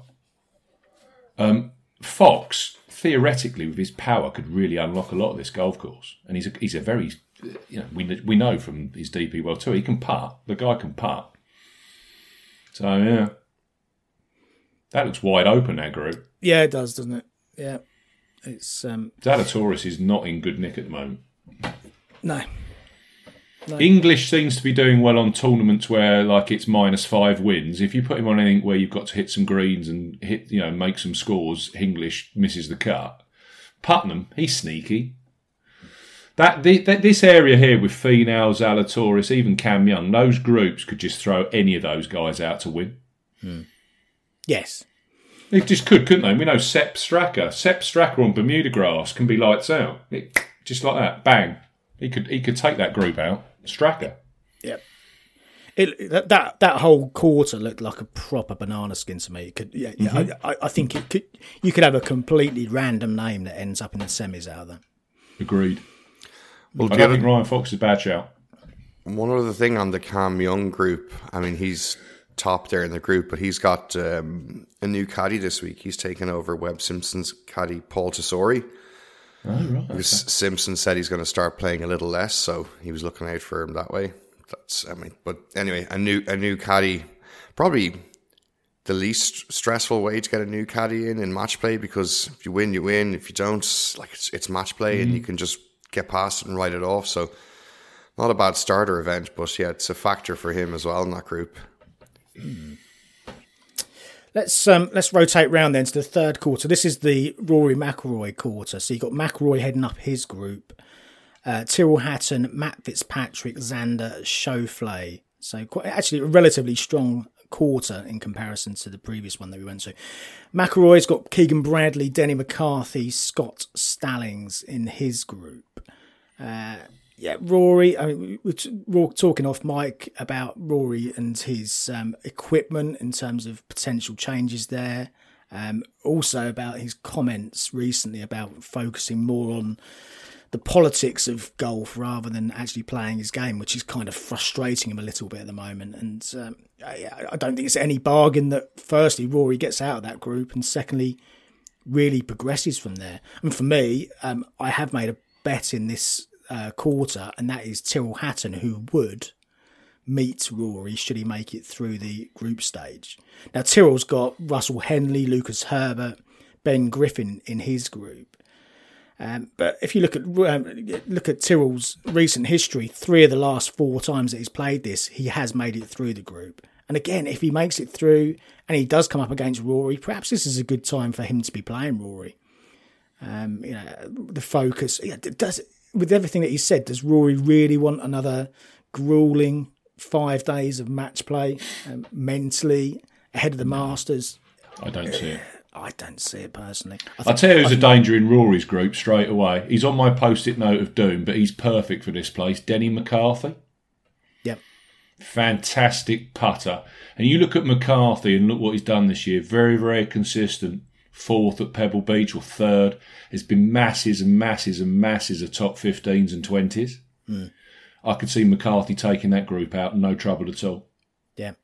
Um, Fox, theoretically, with his power, could really unlock a lot of this golf course. And he's a, he's a very, you know, we we know from his D P World Tour, he can putt. The guy can putt. So, yeah. That looks wide open, that group. Yeah, it does, doesn't it? Yeah. It's um Zalatoris is not in good nick at the moment. No. no. English seems to be doing well on tournaments where like it's minus five wins. If you put him on anything where you've got to hit some greens and hit, you know, make some scores, English misses the cut. Putnam, he's sneaky. That, the, that this area here with Finau, Zalatoris, even Cam Young, those groups could just throw any of those guys out to win. Hmm. Yes. They just could, couldn't they? We know Sepp Straka. Sepp Straka on Bermuda grass can be lights out. It, just like that. Bang. He could he could take that group out. Straka. Yep. It, that, that that whole quarter looked like a proper banana skin to me. It could, yeah, yeah mm-hmm. I, I think it could. You could have a completely random name that ends up in the semis out of there. Agreed. Well, I don't think Ryan Fox is a bad shout. One other thing on the Cam Young group, I mean, he's top there in the group, but he's got um, a new caddy this week. He's taken over Webb Simpson's caddy, Paul Tesori. Oh, right. Because okay. Simpson said he's going to start playing a little less, so he was looking out for him that way. That's, I mean, but anyway, a new a new caddy, probably the least stressful way to get a new caddy in in match play, because if you win, you win. If you don't, like it's it's match play, mm-hmm. and you can just get past it and write it off. So not a bad starter event, but yeah, it's a factor for him as well in that group. Mm. Let's um, let's rotate round then to the third quarter. This is the Rory McIlroy quarter. So you've got McIlroy heading up his group. Uh, Tyrrell Hatton, Matt Fitzpatrick, Xander Schauffele. So quite, actually a relatively strong quarter in comparison to the previous one that we went to. McIlroy's got Keegan Bradley, Denny McCarthy, Scott Stallings in his group. Uh, yeah, Rory, I mean, we're talking off mic about Rory and his um, equipment in terms of potential changes there. Um, also about his comments recently about focusing more on the politics of golf rather than actually playing his game, which is kind of frustrating him a little bit at the moment. And um, I, I don't think it's any bargain that, firstly, Rory gets out of that group, and secondly, really progresses from there. I mean, for me, um, I have made a bet in this uh, quarter, and that is Tyrrell Hatton, who would meet Rory should he make it through the group stage. Now, Tyrrell's got Russell Henley, Lucas Herbert, Ben Griffin in his group. Um, but if you look at um, look at Tyrrell's recent history, three of the last four times that he's played this, he has made it through the group. And again, if he makes it through and he does come up against Rory, perhaps this is a good time for him to be playing Rory. Um, you know, the focus yeah, does with everything that he said. Does Rory really want another grueling five days of match play um, mentally ahead of the Masters? I don't see it. I don't see it personally. I I'll tell you who's a danger in Rory's group straight away. He's on my post-it note of doom, but he's perfect for this place. Denny McCarthy. Yep. Fantastic putter. And you look at McCarthy and look what he's done this year. Very, very consistent. Fourth at Pebble Beach or third. There's been masses and masses and masses of top fifteens and twenties. Mm. I could see McCarthy taking that group out, no trouble at all. Yeah.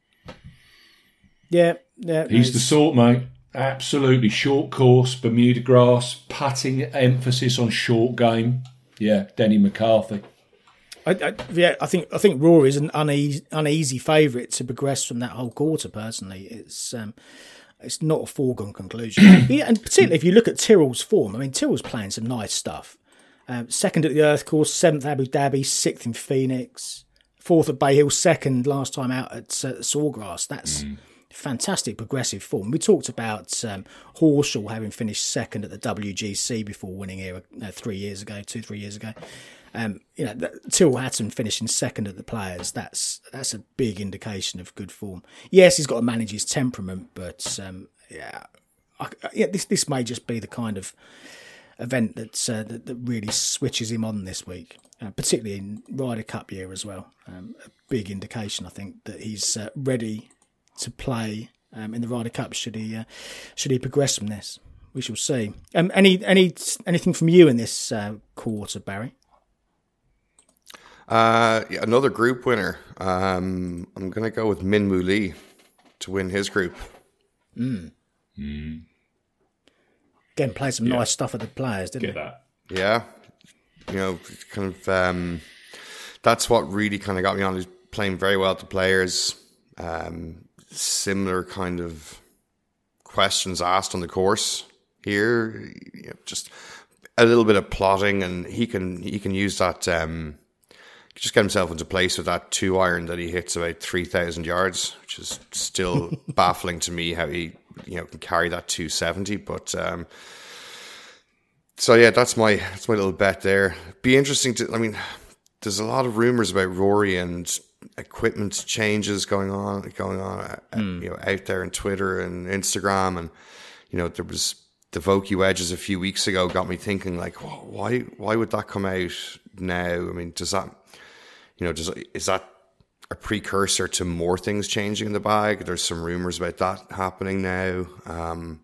Yeah. yeah He's the sort, mate. Absolutely. Short course, Bermuda grass, putting emphasis on short game. Yeah, Denny McCarthy. I, I, yeah, I think I think Rory is an uneasy, uneasy favourite to progress from that whole quarter. Personally, it's um, it's not a foregone conclusion. Yeah, and particularly if you look at Tyrrell's form, I mean, Tyrrell's playing some nice stuff. Um, second at the Earth Course, seventh Abu Dhabi, sixth in Phoenix, fourth at Bay Hill, second last time out at uh, Sawgrass. That's mm. fantastic progressive form. We talked about um, Horschel having finished second at the W G C before winning here uh, three years ago, two, three years ago. Um, you know, Tyrrell Hatton finishing second at the Players, that's that's a big indication of good form. Yes, he's got to manage his temperament, but um, yeah, I, yeah, this this may just be the kind of event that's, uh, that that really switches him on this week, uh, particularly in Ryder Cup year as well. Um, a big indication, I think, that he's uh, ready to play um, in the Ryder Cup should he uh, should he progress from this. We shall see. Um, any any anything from you in this uh, quarter, Barry? Uh, yeah, another group winner. Um, I'm going to go with Min Woo Lee to win his group. Mm. Mm. Again, played some Yeah. nice stuff at the Players, didn't Get he? that. Yeah, you know, kind of. Um, that's what really kind of got me on. He's playing very well at the Players. Um, similar kind of questions asked on the course here. You know, just a little bit of plotting, and he can he can use that. Um, just get himself into place with that two iron that he hits about three thousand yards, which is still baffling to me how he you know can carry that two seventy. But um, so yeah, that's my that's my little bet there. Be interesting to. I mean, there's a lot of rumors about Rory and equipment changes going on going on mm. you know out there on Twitter and Instagram, and you know there was the Vokey wedges a few weeks ago got me thinking like, why why would that come out now? I mean, does that you know does is that a precursor to more things changing in the bag? There's some rumors about that happening now. Um,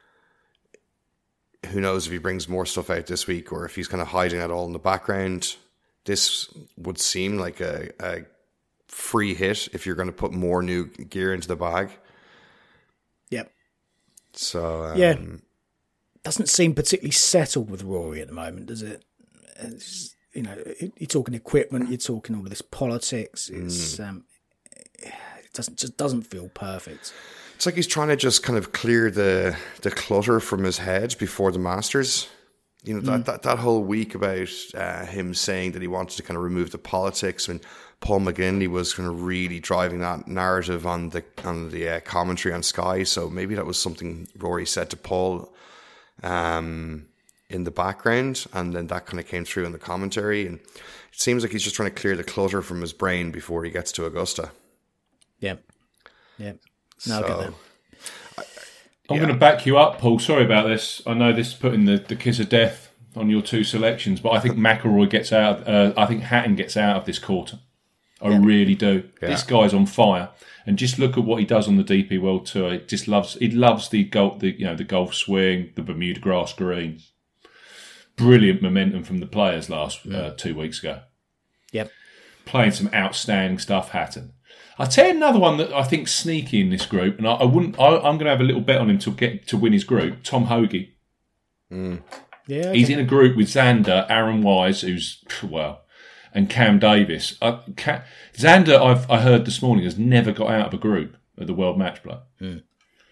who knows if he brings more stuff out this week or if he's kind of hiding that all in the background. This would seem like a, a free hit if you're going to put more new gear into the bag. Yep. So um, yeah, doesn't seem particularly settled with Rory at the moment, does it? It's, you know, you're talking equipment, you're talking all of this politics. It's mm. um, it doesn't just doesn't feel perfect. It's like he's trying to just kind of clear the the clutter from his head before the Masters. You know, that, mm. that, that whole week about uh, him saying that he wanted to kind of remove the politics. I mean, Paul McGinley was kind of really driving that narrative on the on the uh, commentary on Sky. So maybe that was something Rory said to Paul um, in the background. And then that kind of came through in the commentary. And it seems like he's just trying to clear the clutter from his brain before he gets to Augusta. Yeah. Yeah. No, so, I get that. I'm Yeah. going to back you up, Paul. Sorry about this. I know this is putting the, the kiss of death on your two selections, but I think McIlroy gets out. Uh, I think Hatton gets out of this quarter. I Yeah. really do. Yeah. This guy's on fire. And just look at what he does on the D P World Tour. He just loves. He loves the golf. The you know the golf swing, the Bermuda grass greens. Brilliant momentum from the players last uh, two weeks ago. Yep. Playing some outstanding stuff. Hatton. I'll tell you another one that I think sneaky in this group, and I, I wouldn't. I, I'm going to have a little bet on him to get to win his group. Tom Hoagie. Mm. Yeah. He's in a group with Xander, Aaron Wise, who's well, and Cam Davis. Uh, Cam, Xander, I've I heard this morning, has never got out of a group at the World Match Play. Mm.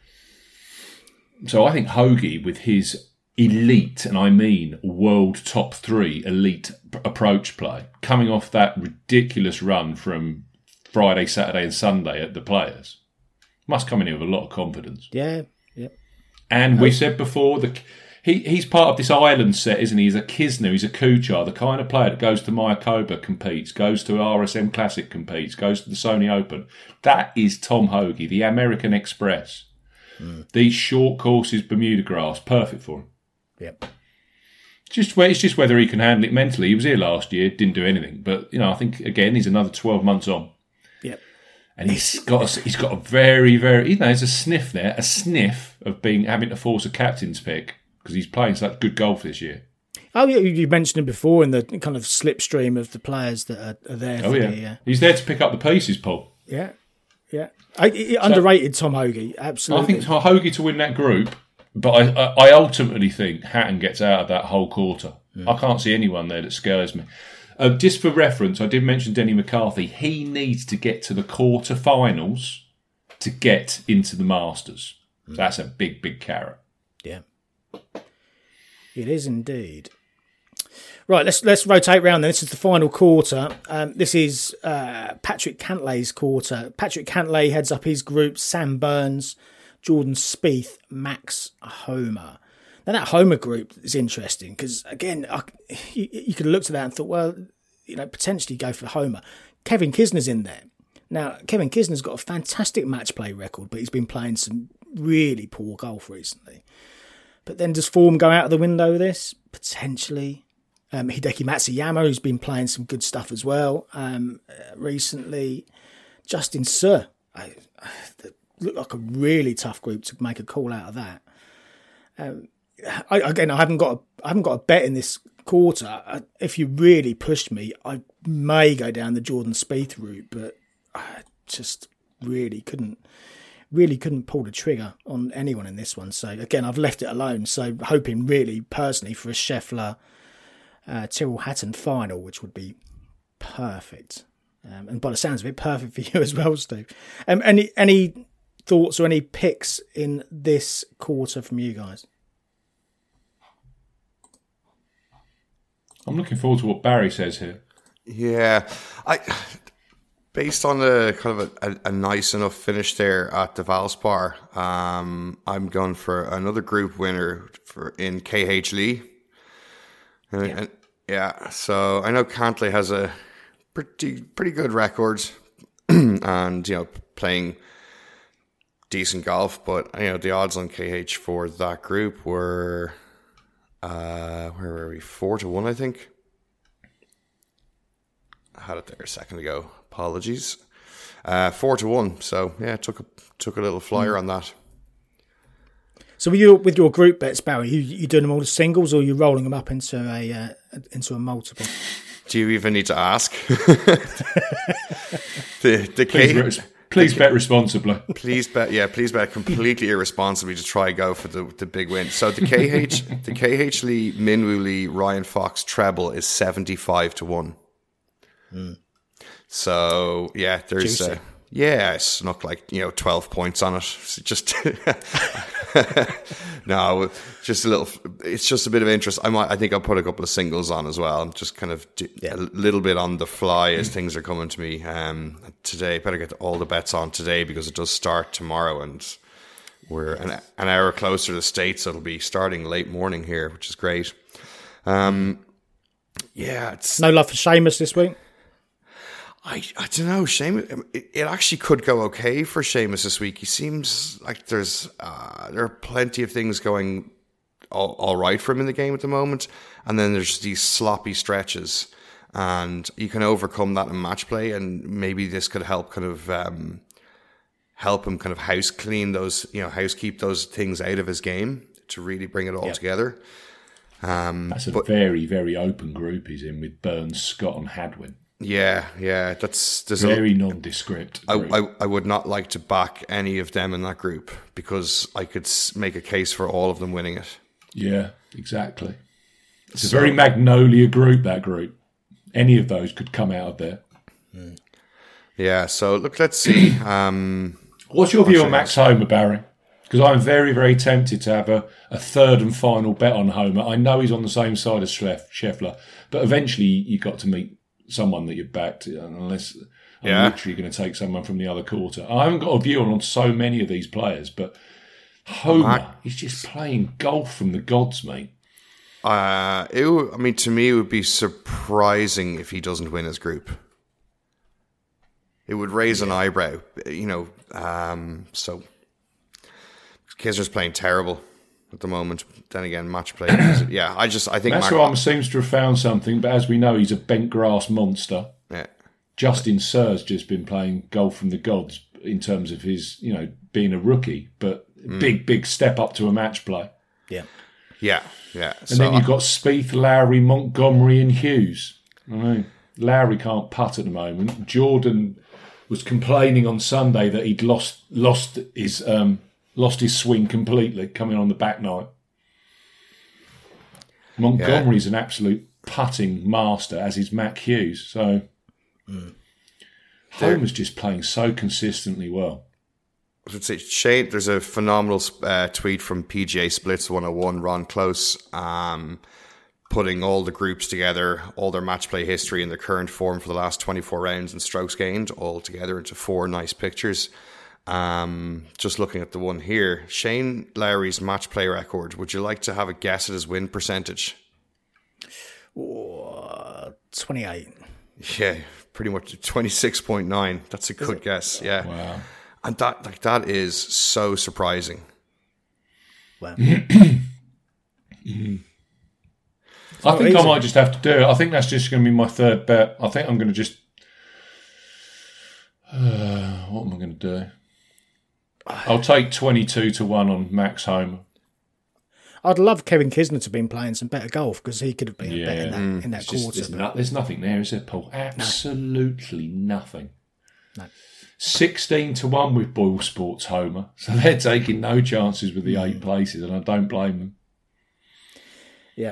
So I think Hoagie, with his elite, and I mean world top three elite p- approach play, coming off that ridiculous run from Friday, Saturday, and Sunday at the Players, must come in here with a lot of confidence. Yeah. Yep. And we said before that he, he's part of this island set, isn't he? He's a Kisner, he's a Kuchar, the kind of player that goes to Mayakoba, competes, goes to R S M Classic, competes, goes to the Sony Open. That is Tom Hoagie, the American Express. Mm. These short courses, Bermuda grass, perfect for him. Yep. Just where it's just whether he can handle it mentally. He was here last year, didn't do anything, but you know, I think again he's another twelve months on. Yep. And he's got a, he's got a very very you know there's a sniff there, a sniff of being having to force a captain's pick because he's playing such good golf this year. Oh yeah, you mentioned him before in the kind of slipstream of the players that are, are there. Oh for yeah. the, uh, He's there to pick up the pieces, Paul. yeah, yeah. I, I, underrated Tom Hoagie, absolutely. I think Hoagie to win that group, but I, I, I ultimately think Hatton gets out of that whole quarter. Mm. I can't see anyone there that scares me. Uh, just for reference, I did mention Denny McCarthy. He needs to get to the quarterfinals to get into the Masters. Mm. That's a big, big carrot. Yeah, it is indeed. Right, let's let's rotate round then. This is the final quarter. Um, this is uh, Patrick Cantlay's quarter. Patrick Cantlay heads up his group. Sam Burns, Jordan Spieth, Max Homa. Now that Homa group is interesting because again, I, you, you could have looked at that and thought, well, you know, potentially go for Homa. Kevin Kisner's in there. Now, Kevin Kisner's got a fantastic match play record, but he's been playing some really poor golf recently. But then does form go out of the window with this? Potentially. Um, Hideki Matsuyama, who's been playing some good stuff as well um, uh, recently. Justin Suh. I, I, looked like a really tough group to make a call out of that. Um, I, again, I haven't got a, I haven't got a bet in this quarter. I, if you really pushed me, I may go down the Jordan Spieth route, but I just really couldn't, really couldn't pull the trigger on anyone in this one. So again, I've left it alone. So hoping really personally for a Scheffler, uh, Tyrrell Hatton final, which would be perfect. Um, and by the sounds of it, perfect for you as well, Steve. Um, any any thoughts or any picks in this quarter from you guys? I'm looking forward to what Barry says here. Yeah, I based on a kind of a, a, a nice enough finish there at the Valspar, um, I'm going for another group winner for in K H Lee. And, Yeah. and, yeah, so I know Cantlay has a pretty pretty good record, and you know playing decent golf, but you know the odds on K H for that group were. Uh, where were we? Four to one, I think. I had it there a second ago. Apologies. Uh, four to one. So yeah, took a took a little flyer mm. on that. So with your with your group bets, Barry, you you doing them all as singles, or are you rolling them up into a uh, into a multiple? Do you even need to ask? the the Please, K- re- please bet responsibly. Please bet, yeah. Please bet completely irresponsibly to try and go for the, the big win. So the K H the K H Lee Minwoo Lee Ryan Fox treble is seventy five to one. Mm. So yeah, there's uh, yeah, I snuck like you know twelve points on it. So just no, just a little. It's just a bit of interest. I might. I think I'll put a couple of singles on as well. I'm just kind of do, yeah. a little bit on the fly as things are coming to me. Um, today, better get all the bets on today because it does start tomorrow, and we're an, an hour closer to the States. So it'll be starting late morning here, which is great. Um, yeah, it's No love for Seamus this week. I, I don't know, Seamus. It, it actually could go okay for Seamus this week. He seems like there's uh, there are plenty of things going all, all right for him in the game at the moment, and then there's these sloppy stretches. and you can overcome that in match play, and maybe this could help kind of um, help him kind of house clean those, you know, housekeep those things out of his game to really bring it all Yep. together. Um, That's a but very, very open group he's in with Burns, Scott, and Hadwin. yeah, yeah, that's there's Very a, nondescript. I, group. I I would not like to back any of them in that group because I could s- make a case for all of them winning it. Yeah, exactly. It's a very Magnolia group, that group. Any of those could come out of there. Yeah, so look, let's see. Um, What's your view What's on your Max Homer, Barry? Because I'm very, very tempted to have a, a third and final bet on Homer. I know he's on the same side as Schleff- Scheffler, but eventually you got to meet someone that you've backed, unless I'm Yeah. literally going to take someone from the other quarter. I haven't got a view on, on so many of these players, but Homer, Mac- he's just playing golf from the gods, mate. uh, it would, I mean, to me, it would be surprising if he doesn't win his group. It would raise an eyebrow, you know. Um, so Kisner's playing terrible at the moment. Then again, match play. Yeah, I just I think Max Mac- Homer seems to have found something, but as we know, he's a bent grass monster. yeah. Justin Sir's just been playing golf from the gods in terms of his, you know, being a rookie, but big, big step up to a match play. Yeah. Yeah, yeah. And so, then you've got Spieth, Lowry, Montgomery, and Hughes. I know Lowry can't putt at the moment. Jordan was complaining on Sunday that he'd lost lost his um, lost his swing completely coming on the back nine. Montgomery's an absolute putting master, as is Mac Hughes. So Homer's just playing so consistently well. let's see, Shane, there's a phenomenal uh, tweet from P G A Splits one oh one, Ron Close, um, putting all the groups together, all their match play history and their current form for the last twenty-four rounds and strokes gained, all together into four nice pictures. Um, just looking at the one here, Shane Lowry's match play record. Would you like to have a guess at his win percentage? Uh, twenty-eight. Yeah, pretty much twenty-six point nine. That's a good guess. Yeah. Wow. And that like that is so surprising. Wow. I think easy. I might just have to do it. I think that's just going to be my third bet. I think I'm going to just. Uh, what am I going to do? I'll take twenty-two to one on Max Homer. I'd love Kevin Kisner to have been playing some better golf because he could have been Yeah. better in that, in that It's just, quarter. there's, but- no, there's nothing there, is there, Paul? Absolutely nothing. No. sixteen to one with Boyle Sports Homer. So they're taking no chances with the eight places, and I don't blame them. Yeah.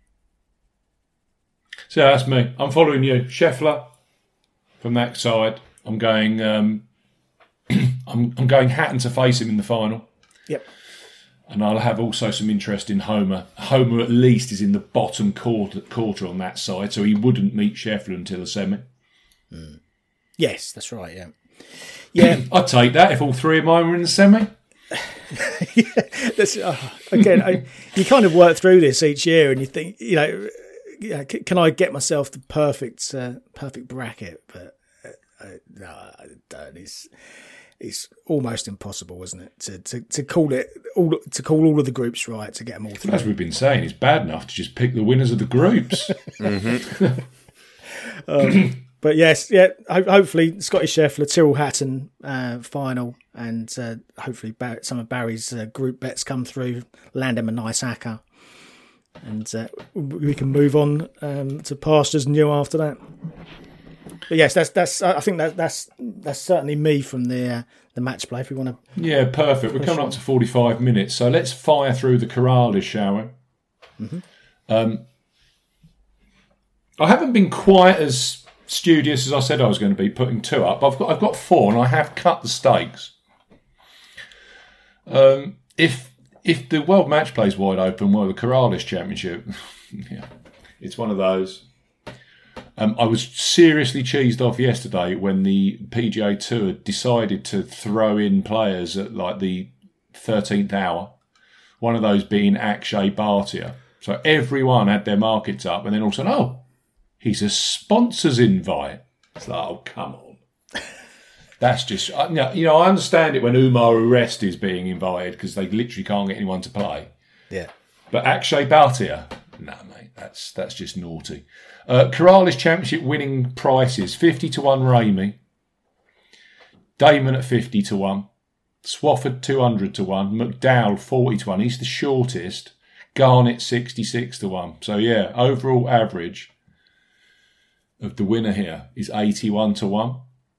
So that's me. I'm following you. Scheffler from that side. I'm going um, I'm, I'm going Hatton to face him in the final. Yep. And I'll have also some interest in Homer. Homer at least is in the bottom quarter, quarter on that side, so he wouldn't meet Scheffler until the semi. Yes, that's right. Yeah. Yeah. I'd take that if all three of mine were in the semi. That's, uh, again, I, you kind of work through this each year, and you think, you know, yeah, c- can I get myself the perfect, uh, perfect bracket? But uh, uh, no, I don't. It's it's almost impossible, isn't it? To to, to call it all to call all of the groups right to get them all through. As we've been saying, it's bad enough to just pick the winners of the groups. But yes, yeah. Ho- hopefully, Scotty Scheffler, Tyrrell Hatton uh, final, and uh, hopefully Bar- some of Barry's uh, group bets come through, land him a nice hacker, and uh, we can move on um, to pastures new after that. But yes, that's that's. I think that that's that's certainly me from the uh, the match play. If we want to, Yeah, perfect. We're coming up to forty-five minutes, so let's fire through the Corrales, shall we? Mm-hmm. Um, I haven't been quite as studious as I said I was going to be, putting two up. I've got I've got four, and I have cut the stakes. Um, if if the World Match Play is wide open, well, the Corrales Championship, yeah, it's one of those. Um, I was seriously cheesed off yesterday when the P G A Tour decided to throw in players at like the thirteenth hour. One of those being Akshay Bhatia. So everyone had their markets up, and then all of a sudden, oh, he's a sponsor's invite. It's like, oh, come on. That's just, you know, you know, I understand it when Umar Urest is being invited because they literally can't get anyone to play. yeah, But Akshay Bhatia, no, mate, That's that's just naughty. Uh, Corales Championship winning prices: fifty to one Ramey, Damon at fifty to one, Swafford two hundred to one, McDowell forty to one. He's the shortest. Garnett sixty-six to one. So yeah, overall average of the winner here is eighty-one to one.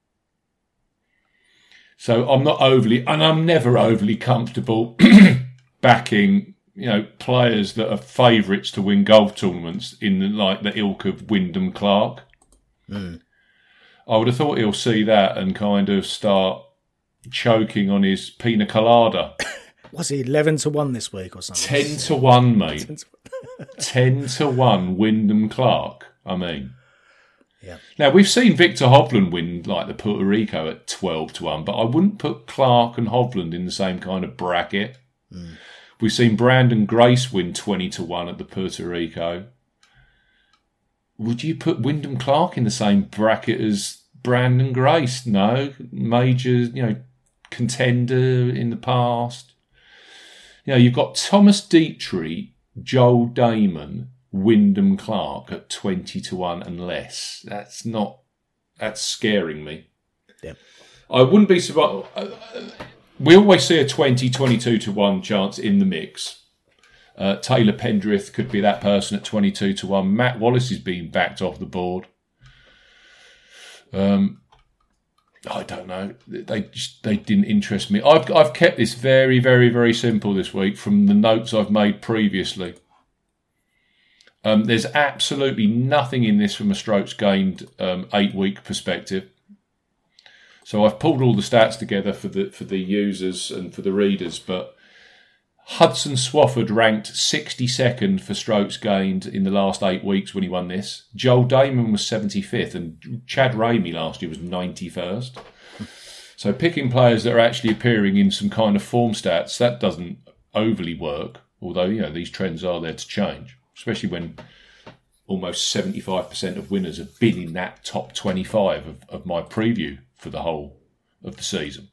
So I'm not overly, and I'm never overly comfortable backing, you know, players that are favourites to win golf tournaments in the, like the ilk of Wyndham Clark. Mm. I would have thought he'll see that and kind of start choking on his pina colada. Was he eleven to one this week or something? Ten to one, mate. Ten to one, Wyndham Clark. I mean, yeah. Now we've seen Victor Hovland win like the Puerto Rico at twelve to one, but I wouldn't put Clark and Hovland in the same kind of bracket. Mm. We've seen Brandon Grace win twenty to one at the Puerto Rico. Would you put Wyndham Clark in the same bracket as Brandon Grace? No, major, you know, contender in the past. You know, you've got Thomas Dietrich, Joel Damon, Wyndham Clark at twenty to one and less. That's not, that's scaring me. Yep. I wouldn't be surprised. We always see a twenty, twenty-two to one chance in the mix. Uh, Taylor Pendrith could be that person at twenty-two to one. Matt Wallace is being backed off the board. Um, I don't know. They just they didn't interest me. I've I've kept this very, very, very simple this week from the notes I've made previously. Um, there's absolutely nothing in this from a strokes gained um, eight week perspective. So I've pulled all the stats together for the for the users and for the readers. But Hudson Swafford ranked sixty-second for strokes gained in the last eight weeks when he won this. Joel Damon was seventy-fifth and Chad Ramey last year was ninety-first. So picking players that are actually appearing in some kind of form stats, that doesn't overly work. Although, you know, these trends are there to change, especially when almost seventy-five percent of winners have been in that top twenty-five of, of my preview for the whole of the season.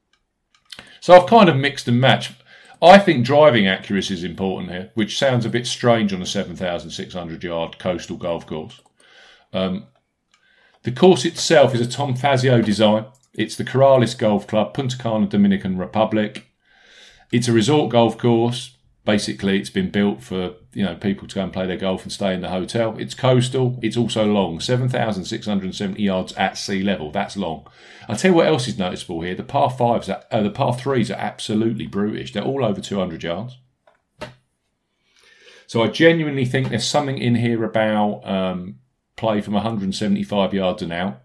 So I've kind of mixed and matched. I think driving accuracy is important here, which sounds a bit strange on a seven thousand six hundred yard coastal golf course. Um, the course itself is a Tom Fazio design. It's the Corales Golf Club, Punta Cana, Dominican Republic. It's a resort golf course. Basically, it's been built for, you know, people to go and play their golf and stay in the hotel. It's coastal. It's also long, seven thousand six hundred seventy yards at sea level. That's long. I'll tell you what else is noticeable here. The par fives, are, uh, the par threes are absolutely brutish. They're all over two hundred yards. So I genuinely think there's something in here about um, play from one hundred seventy-five yards and out.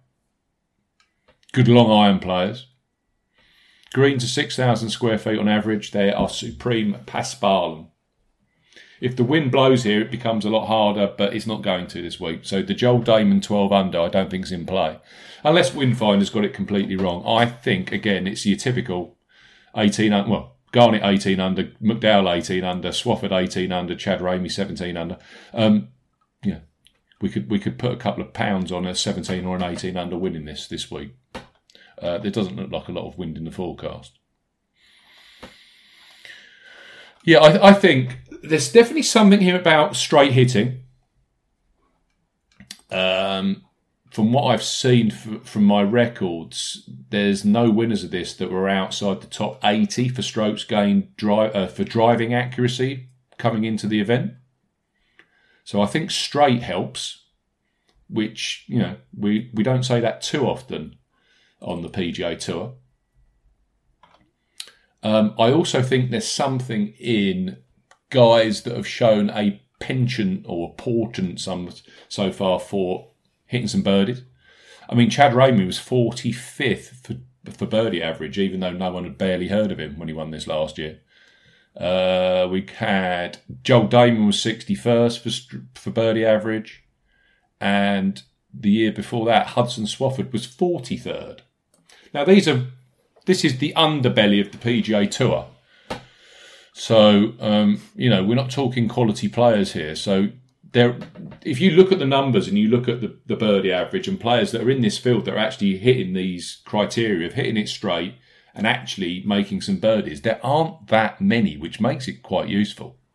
Good long iron players. Greens are six thousand square feet on average. They are supreme paspalum. If the wind blows here, it becomes a lot harder, but it's not going to this week. So the Joel Damon twelve under, I don't think is in play. Unless Windfinder's got it completely wrong. I think, again, it's your typical eighteen under. Well, Garnett eighteen under, McDowell eighteen under, Swafford eighteen under, Chad Ramey seventeen under. Um, yeah, we could we could put a couple of pounds on a seventeen or an eighteen under winning this this week. Uh, there doesn't look like a lot of wind in the forecast. Yeah, I, I think there's definitely something here about straight hitting. Um, from what I've seen f- from my records, there's no winners of this that were outside the top eighty for strokes gained dri- uh, for driving accuracy coming into the event. So I think straight helps, which, you know, we, we don't say that too often on the P G A Tour. Um, I also think there's something in guys that have shown a penchant or portent some so far for hitting some birdies. I mean, Chad Ramey was forty-fifth for, for birdie average, even though no one had barely heard of him when he won this last year. Uh, we had Joel Damon was sixty-first for, for birdie average, and the year before that, Hudson Swafford was forty-third. Now, these are this is the underbelly of the P G A Tour. So, um, you know, we're not talking quality players here. So, there, if you look at the numbers and you look at the, the birdie average and players that are in this field that are actually hitting these criteria of hitting it straight and actually making some birdies, there aren't that many, which makes it quite useful.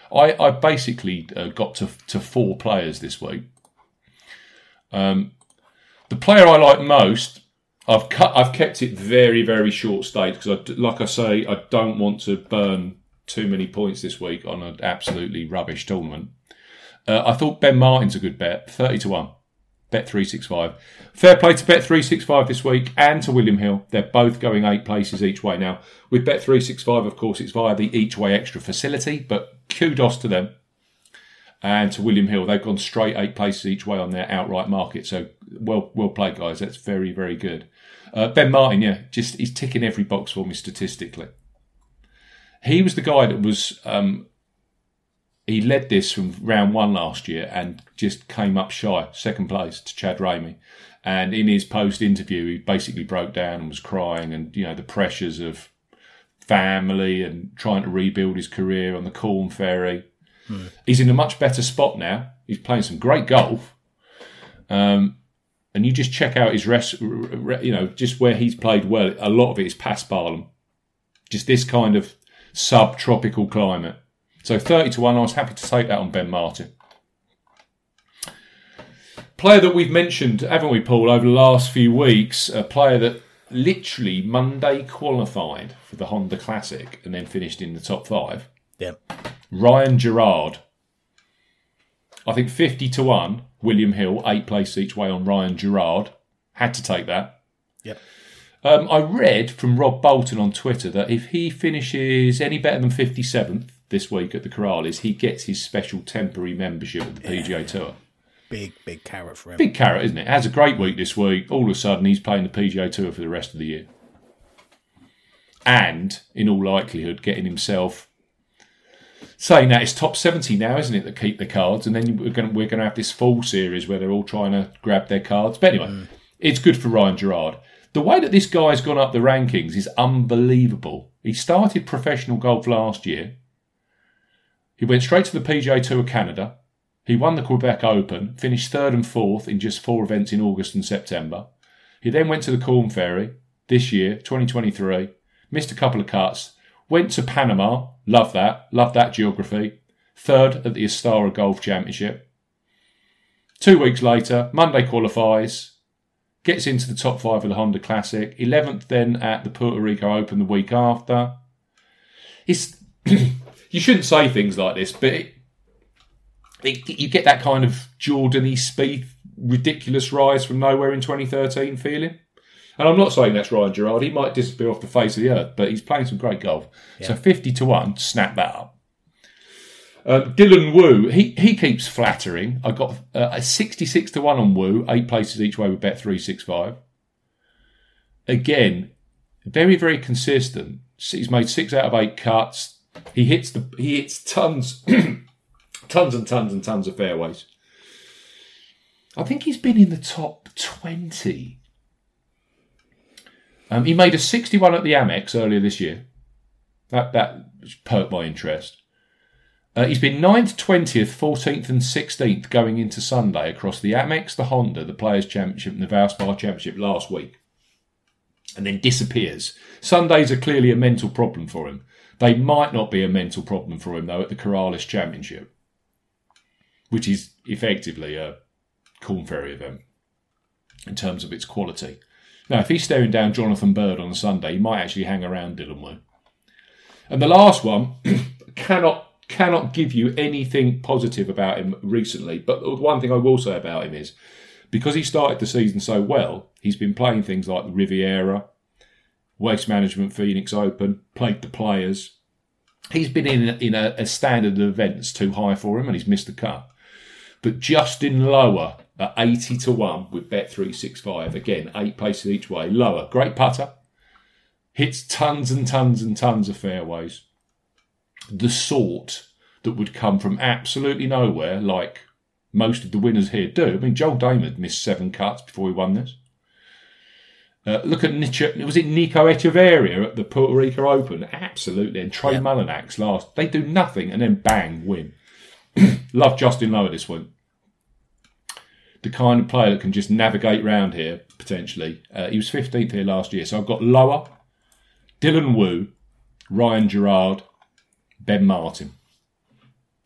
I, I basically uh, got to to four players this week. Um, the player I like most, I've cut, I've kept it very, very short stage because, like I say, I don't want to burn too many points this week on an absolutely rubbish tournament. Uh, I thought Ben Martin's a good bet, thirty to one. Bet three sixty-five. Fair play to Bet three sixty-five this week and to William Hill. They're both going eight places each way. Now, with Bet three sixty-five, of course, it's via the each way extra facility, but kudos to them. And to William Hill, they've gone straight eight places each way on their outright market. So well well played, guys. That's very, very good. Uh, Ben Martin, yeah, just he's ticking every box for me statistically. He was the guy that was... Um, He led this from round one last year and just came up shy, second place to Chad Ramey. And in his post-interview, he basically broke down and was crying and, you know, the pressures of family and trying to rebuild his career on the Corn Ferry. Hmm. He's in a much better spot now. He's playing some great golf. Um, and you just check out his, rest, you know, just where he's played well. A lot of it is Paspalum. Just this kind of subtropical climate. So thirty to one, I was happy to take that on Ben Martin. Player that we've mentioned, haven't we, Paul, over the last few weeks, a player that literally Monday qualified for the Honda Classic and then finished in the top five. Yep. Ryan Gerard. I think fifty to one, William Hill, eight places each way on Ryan Gerard. Had to take that. Yep. Um, I read from Rob Bolton on Twitter that if he finishes any better than fifty-seventh this week at the Corrales, he gets his special temporary membership at the P G A yeah. Tour. Big, big carrot for him. Big carrot, isn't it? Has a great week this week. All of a sudden, he's playing the P G A Tour for the rest of the year. And, in all likelihood, getting himself... Saying that, it's top seventy now, isn't it, that keep the cards? And then we're going to, we're going to have this fall series where they're all trying to grab their cards. But anyway, mm. it's good for Ryan Gerard. The way that this guy's gone up the rankings is unbelievable. He started professional golf last year. He went straight to the P G A Tour Canada. He won the Quebec Open, finished third and fourth in just four events in August and September. He then went to the Corn Ferry this year, twenty twenty-three, missed a couple of cuts, went to Panama, love that, love that geography, third at the Astara Golf Championship. Two weeks later, Monday qualifies, gets into the top five of the Honda Classic, eleventh then at the Puerto Rico Open the week after. It's... You shouldn't say things like this, but it, it, you get that kind of Jordan-y speed, ridiculous rise from nowhere in twenty thirteen feeling. And I'm not saying that's Ryan Gerard. He might disappear off the face of the earth, but he's playing some great golf. Yeah. So fifty to one, snap that up. Um, Dylan Wu, he, he keeps flattering. I got uh, a sixty-six to one on Wu, eight places each way with Bet three sixty-five. Again, very, very consistent. He's made six out of eight cuts. He hits the he hits tons, tons and tons and tons of fairways. I think he's been in the top twenty. Um, he made a sixty-one at the Amex earlier this year. That that perked my interest. Uh, he's been ninth, twentieth, fourteenth and sixteenth going into Sunday across the Amex, the Honda, the Players' Championship and the Valspar Championship last week. And then disappears. Sundays are clearly a mental problem for him. They might not be a mental problem for him, though, at the Corrales Championship, which is effectively a Corn Ferry event in terms of its quality. Now, if he's staring down Jonathan Bird on a Sunday, he might actually hang around Dylan Wu. And the last one, cannot cannot give you anything positive about him recently, but the one thing I will say about him is, because he started the season so well, he's been playing things like the Riviera, Waste Management Phoenix Open, played the Players. He's been in, in a, a standard event that's too high for him and he's missed the cut. But Justin Lower at eighty to one with Bet three sixty-five. Again, eight places each way. Lower, great putter. Hits tons and tons and tons of fairways. The sort that would come from absolutely nowhere, like most of the winners here do. I mean, Joel Damon missed seven cuts before he won this. Uh, look at Nicho, was it Nico Echeverria at the Puerto Rico Open? Absolutely. And Trey yeah. Mullinax last. They do nothing and then bang, win. Love Justin Lower this week. The kind of player that can just navigate round here, potentially. Uh, he was fifteenth here last year. So I've got Lower, Dylan Wu, Ryan Gerard, Ben Martin.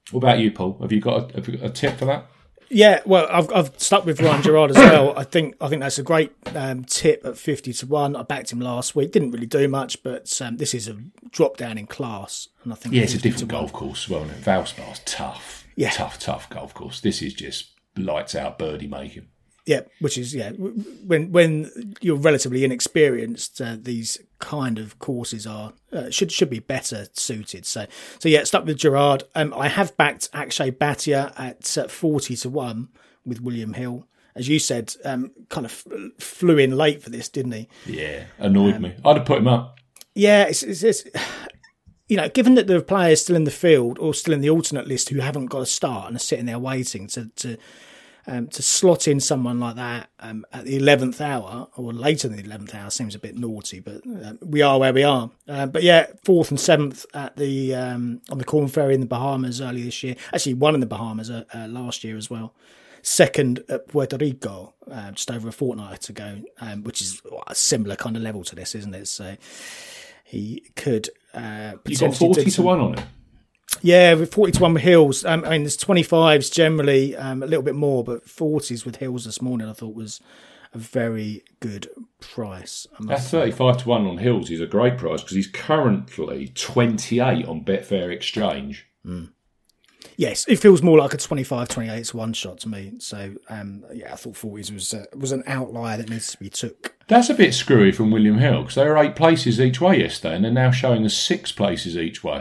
What about you, Paul? Have you got a, have you got a tip for that? Yeah, well, I've I've stuck with Ryan Gerrard as well. I think I think that's a great um, tip at fifty to one. I backed him last week. Didn't really do much, but um, this is a drop down in class, and I think yeah, it's a different golf course. Well, no, Valspar's tough, yeah, tough, tough golf course. This is just lights out birdie making. Yeah, which is yeah. When when you're relatively inexperienced, uh, these kind of courses are uh, should should be better suited. So so yeah, stuck with Gerrard. Um, I have backed Akshay Bhatia at uh, forty to one with William Hill. As you said, um, kind of flew in late for this, didn't he? Yeah, annoyed um, me. I'd have put him up. Yeah, it's, it's, it's you know, given that there are players still in the field or still in the alternate list who haven't got a start and are sitting there waiting to to. Um, to slot in someone like that um, at the eleventh hour or later than the eleventh hour seems a bit naughty, but uh, we are where we are. Uh, but yeah, fourth and seventh at the um, on the Corn Ferry in the Bahamas earlier this year. Actually, one in the Bahamas uh, uh, last year as well. Second at Puerto Rico uh, just over a fortnight ago, um, which is a similar kind of level to this, isn't it? So he could. Uh, you got forty to one on it. Yeah, with forty to one with Hills. Um, I mean, there's twenty-fives generally, um, a little bit more, but forties with Hills this morning I thought was a very good price. That thirty-five to one on Hills is a great price because he's currently twenty-eight on Betfair Exchange. Mm. Yes, it feels more like a twenty-five, twenty-eight to one shot to me. So, um, yeah, I thought forties was uh, was an outlier that needs to be took. That's a bit screwy from William Hill because they were eight places each way yesterday and they're now showing us six places each way.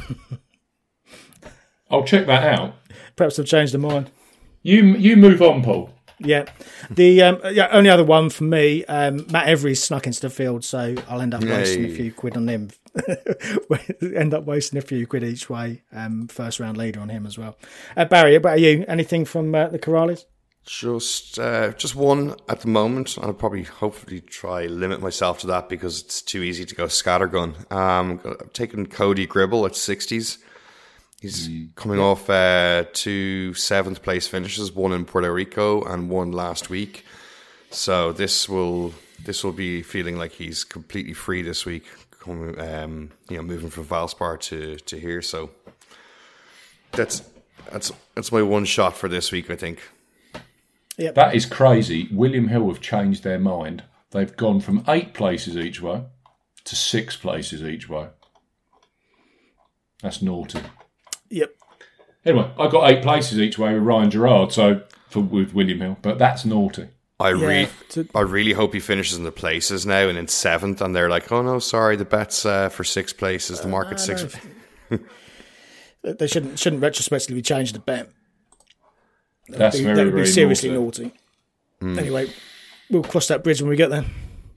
I'll check that out. Perhaps they've changed their mind. You you move on, Paul. Yeah. The um, yeah, only other one for me, um, Matt Every's snuck into the field, so I'll end up wasting hey. a few quid on him. end up wasting a few quid each way. Um, first round leader on him as well. Uh, Barry, about you? Anything from uh, the Corrales? Just uh, just one at the moment. I'll probably hopefully try limit myself to that because it's too easy to go scattergun. Um, I've taken Cody Gribble at sixties. He's mm. coming yeah. off uh, two seventh place finishes, one in Puerto Rico and one last week. So this will this will be feeling like he's completely free this week. Coming, um, you know, moving from Valspar to, to here. So that's that's that's my one shot for this week, I think. Yep. That is crazy. William Hill have changed their mind. They've gone from eight places each way to six places each way. That's naughty. Yep. Anyway, I got eight places each way with Ryan Gerrard, so for with William Hill, but that's naughty. I yeah, really, to... I really hope he finishes in the places now and in seventh, and they're like, "Oh no, sorry, the bet's uh, for six places, the market's uh, six." They shouldn't shouldn't retrospectively change the bet. That that's would be, very, that would be very seriously naughty. naughty. Mm. Anyway, we'll cross that bridge when we get there.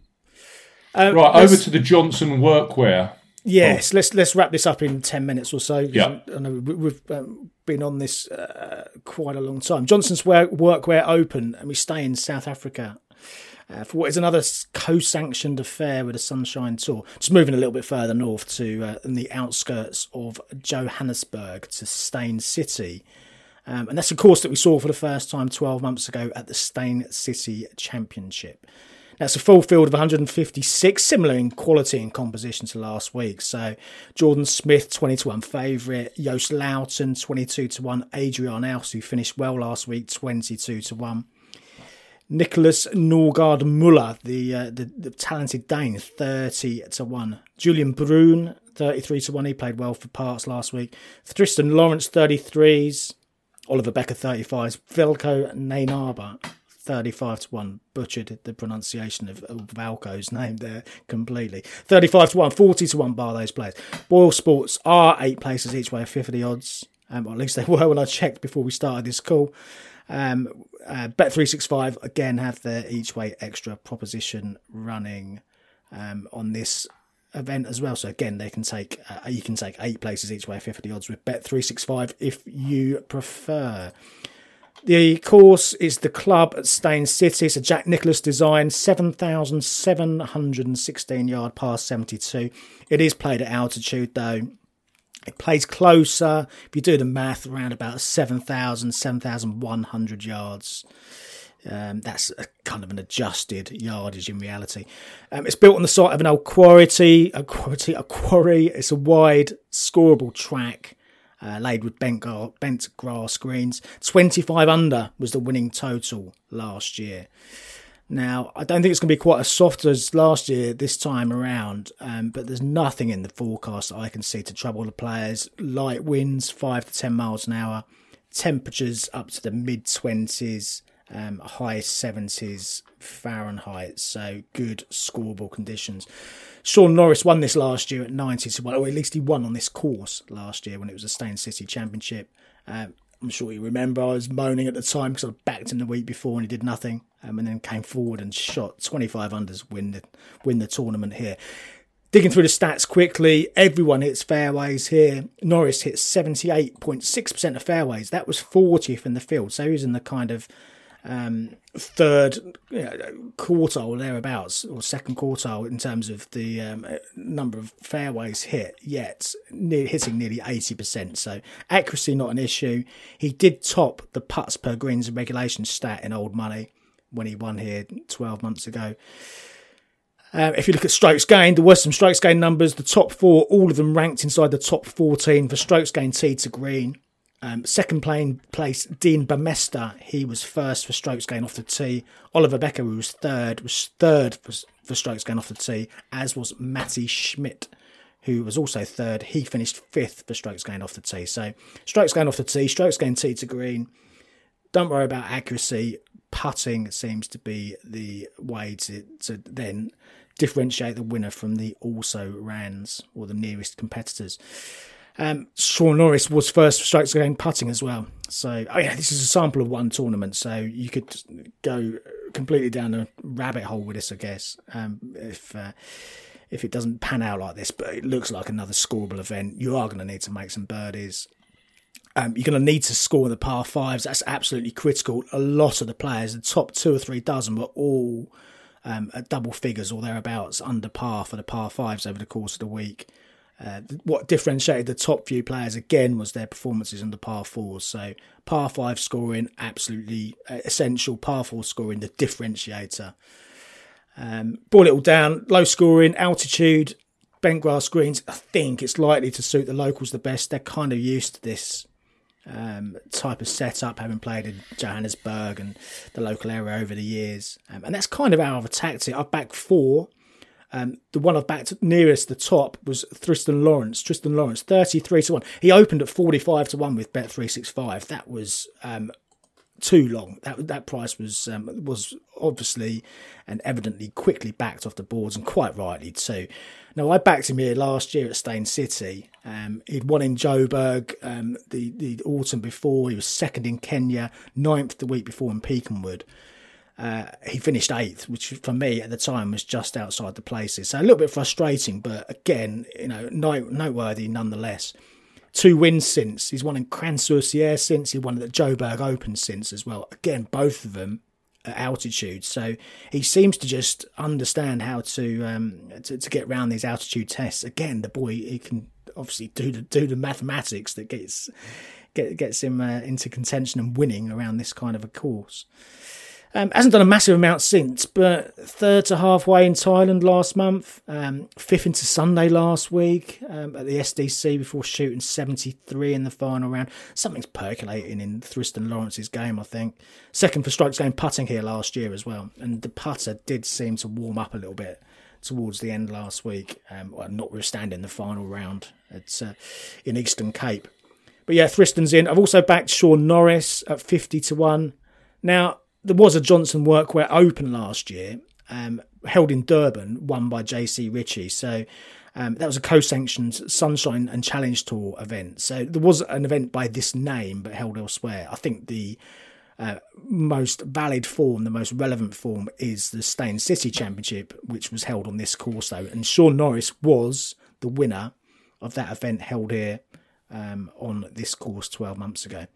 Uh, right, over to the Johnson Workwear. Yes, oh. let's let's wrap this up in ten minutes or so. Yeah, I know we've um, been on this uh, quite a long time. Johnson's Workwear Open, and we stay in South Africa uh, for what is another co-sanctioned affair with the Sunshine Tour. Just moving a little bit further north to uh, in the outskirts of Johannesburg to Steyn City, um, and that's a course that we saw for the first time twelve months ago at the Steyn City Championship. That's a full field of one hundred fifty-six, similar in quality and composition to last week. So Jordan Smith, twenty to one favourite. Joost Luiten, twenty-two to one. Adrian Aus, who finished well last week, twenty-two to one. Nicholas Norgard Muller, the, uh, the the talented Dane, thirty to one. Julian Brun, thirty-three to one. He played well for parts last week. Tristan Lawrence, thirty-threes. Oliver Becker, thirty-fives. Velko Nainaba, thirty-five to one. Butchered the pronunciation of, of Valco's name there completely. thirty-five to one, forty to one bar those players. Boyle Sports are eight places each way, a fifth of the odds. Um, or at least they were when I checked before we started this call. Um, uh, Bet three sixty-five again have their each way extra proposition running um, on this event as well. So again, they can take uh, you can take eight places each way, a fifth of the odds with Bet three sixty-five if you prefer. The course is the club at Steyn City. It's a Jack Nicklaus design, seven thousand seven hundred sixteen yard par seventy-two. It is played at altitude though. It plays closer. If you do the math, around about seven thousand, seven thousand one hundred yards. Um, that's a kind of an adjusted yardage in reality. Um, it's built on the site of an old quarry. A quarry, a quarry. It's a wide, scoreable track. uh, laid with bent, gar- bent grass greens. twenty-five under was the winning total last year. Now, I don't think it's going to be quite as soft as last year this time around, um, but there's nothing in the forecast that I can see to trouble the players. Light winds, five to ten miles an hour, temperatures up to the mid-twenties, um, high seventies Fahrenheit, so good scoreable conditions. Sean Norris won this last year at ninety to one, or at least he won on this course last year when it was a Staines City Championship. Um, I'm sure you remember I was moaning at the time because I backed him the week before and he did nothing, um, and then came forward and shot twenty-five unders, win the win the tournament here. Digging through the stats quickly, everyone hits fairways here. Norris hit seventy-eight point six percent of fairways. That was fortieth in the field, so he was in the kind of um, third you know, quartile thereabouts, or second quartile in terms of the um, number of fairways hit, yet near, hitting nearly eighty percent. So accuracy not an issue. He did top the putts per greens and regulation stat in old money when he won here twelve months ago. Uh, if you look at strokes gained, there were some strokes gained numbers. The top four, all of them ranked inside the top fourteen for strokes gained tee to green. Um, second plane place, Dean Bemester, he was first for strokes gained off the tee. Oliver Becker, who was third, was third for, for strokes gained off the tee, as was Matty Schmidt, who was also third. He finished fifth for strokes gained off the tee. So strokes gained off the tee, strokes gained tee to green. Don't worry about accuracy. Putting seems to be the way to, to then differentiate the winner from the also-rans or the nearest competitors. Um, Sean Norris was first for strokes gained putting as well. So, oh yeah, this is a sample of one tournament, so you could go completely down a rabbit hole with this, I guess, um, if uh, if it doesn't pan out like this. But it looks like another scoreable event. You are going to need to make some birdies. Um, you're going to need to score the par fives. That's absolutely critical. A lot of the players, the top two or three dozen, were all um, at double figures or thereabouts under par for the par fives over the course of the week. Uh, what differentiated the top few players again was their performances on the par fours. So par five scoring, absolutely essential. Par four scoring, the differentiator. Um, brought it all down. Low scoring, altitude, bent grass greens. I think it's likely to suit the locals the best. They're kind of used to this um, type of setup, having played in Johannesburg and the local area over the years. Um, and that's kind of how I've attacked it. I've backed four. Um, the one I've backed nearest the top was Tristan Lawrence. Tristan Lawrence, thirty-three to one. He opened at forty-five to one with Bet three sixty-five. That was um, too long. That that price was um, was obviously and evidently quickly backed off the boards, and quite rightly too. Now, I backed him here last year at Staines City. Um, he'd won in Joburg um, the, the autumn before. He was second in Kenya, ninth the week before in Pecanwood. Uh, he finished eighth, which for me at the time was just outside the places. So a little bit frustrating, but again, you know, note, noteworthy nonetheless. Two wins since. He's won in Cran-sur-Sierre since. He won at the Joburg Open since as well. Again, both of them at altitude. So he seems to just understand how to um, to, to get around these altitude tests. Again, the boy, he can obviously do the, do the mathematics that gets, get, gets him uh, into contention and winning around this kind of a course. Um, hasn't done a massive amount since, but third to halfway in Thailand last month, um, fifth into Sunday last week um, at the S D C before shooting seventy-three in the final round. Something's percolating in Tristan Lawrence's game, I think. Second for strokes gained putting here last year as well, and the putter did seem to warm up a little bit towards the end last week, um, well, notwithstanding the final round at uh, in Eastern Cape. But yeah, Tristan's in. I've also backed Sean Norris at fifty to one. Now, there was a Johnson Workwear Open last year, um, held in Durban, won by J C Ritchie. So um, that was a co-sanctioned Sunshine and Challenge Tour event. So there was an event by this name, but held elsewhere. I think the uh, most valid form, the most relevant form, is the Staines City Championship, which was held on this course, though. And Sean Norris was the winner of that event held here um, on this course twelve months ago.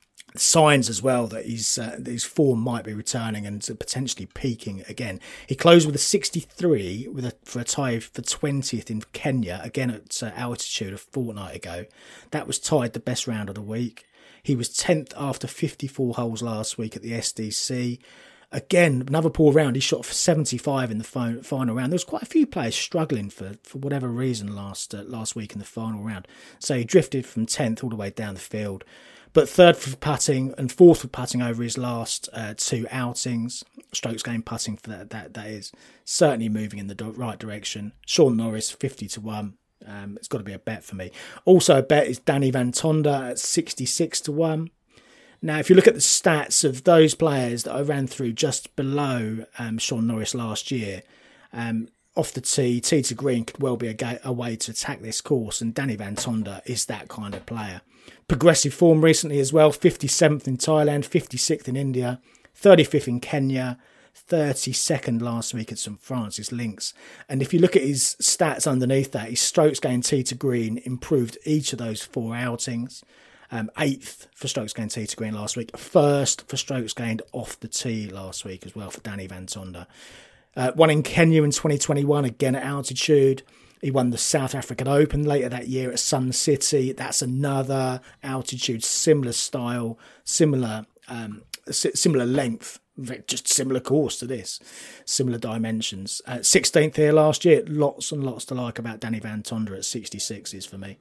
Signs as well that his, uh, his form might be returning and potentially peaking again. He closed with a sixty-three with a, for a tie for twentieth in Kenya, again at uh, altitude a fortnight ago. That was tied the best round of the week. He was tenth after fifty-four holes last week at the S D C. Again, another poor round. He shot for seventy-five in the final, final round. There was quite a few players struggling for, for whatever reason last uh, last week in the final round. So he drifted from tenth all the way down the field. But third for putting and fourth for putting over his last uh, two outings. Strokes gained putting for that, that, that is certainly moving in the right direction. Sean Norris, fifty to one. Um, it's got to be a bet for me. Also a bet is Danny Van Tonder at sixty-six to one. Now, if you look at the stats of those players that I ran through just below um, Sean Norris last year, um, off the tee, tee to green could well be a, ga- a way to attack this course, and Danny Van Tonder is that kind of player. Progressive form recently as well, fifty-seventh in Thailand, fifty-sixth in India, thirty-fifth in Kenya, thirty-second last week at Saint Francis Links. And if you look at his stats underneath that, his strokes gained tee to green improved each of those four outings. Um, eighth for strokes gained tee to green last week. First for strokes gained off the tee last week as well for Danny Van Tonder. Uh, one in Kenya in twenty twenty-one, again at altitude. He won the South African Open later that year at Sun City. That's another altitude, similar style, similar um, similar length, just similar course to this, similar dimensions. Uh, sixteenth here last year. Lots and lots to like about Danny Van Tonder at sixty-sixes for me.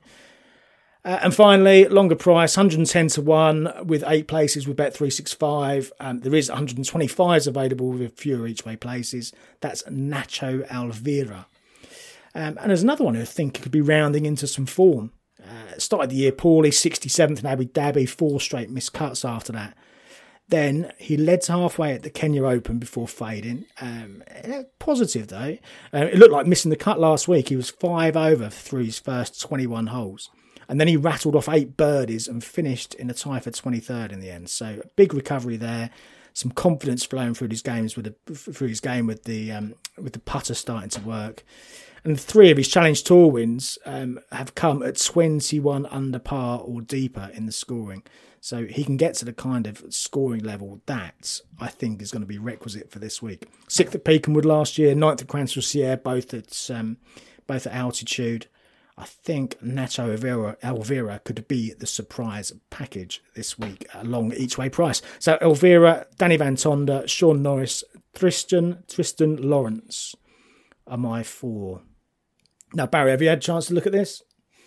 Uh, and finally, longer price, one hundred ten to one with eight places with Bet three sixty-five. Um, there is one hundred twenty-fives available with fewer each way places. That's Nacho Alvira. Um, and there's another one who I think could be rounding into some form. Uh, started the year poorly, sixty-seventh in Abu Dhabi, four straight missed cuts after that. Then he led to halfway at the Kenya Open before fading. Um, positive though. Uh, it looked like missing the cut last week. He was five over through his first twenty-one holes. And then he rattled off eight birdies and finished in a tie for twenty-third in the end. So a big recovery there. Some confidence flowing through his games with the through his game with the um, with the putter starting to work. And three of his Challenge Tour wins um, have come at twenty-one under par or deeper in the scoring. So he can get to the kind of scoring level that I think is going to be requisite for this week. Sixth at Pecanwood last year, ninth at Cranston Sierra, both at um, both at altitude. I think Nacho Elvira, Elvira could be the surprise package this week along each way price. So Elvira, Danny Van Tonder, Sean Norris, Tristan, Tristan Lawrence are my four. Now, Barry, have you had a chance to look at this?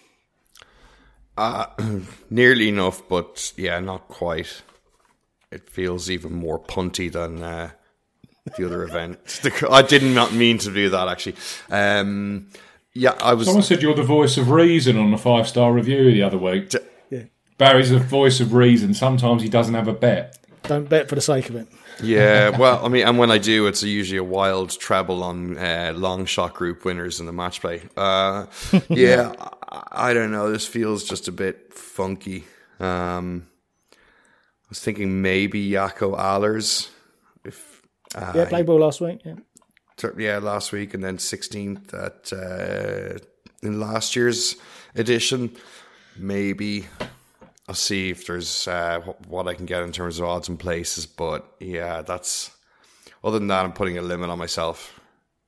Uh, nearly enough, but yeah, not quite. It feels even more punty than uh, the other event. I did not mean to do that, actually. Um, yeah, I was. Someone said you're the voice of reason on the five-star review the other week. D- yeah. Barry's the voice of reason. Sometimes he doesn't have a bet. Don't bet for the sake of it. Yeah, well, I mean, and when I do, it's usually a wild treble on uh, long shot group winners in the match play. Uh, yeah, I, I don't know. This feels just a bit funky. Um, I was thinking maybe Jaco Allers. If uh, yeah, played ball last week. Yeah, yeah, last week, and then sixteenth at uh, in last year's edition. Maybe. I'll see if there's uh, what I can get in terms of odds and places. But yeah, that's... Other than that, I'm putting a limit on myself.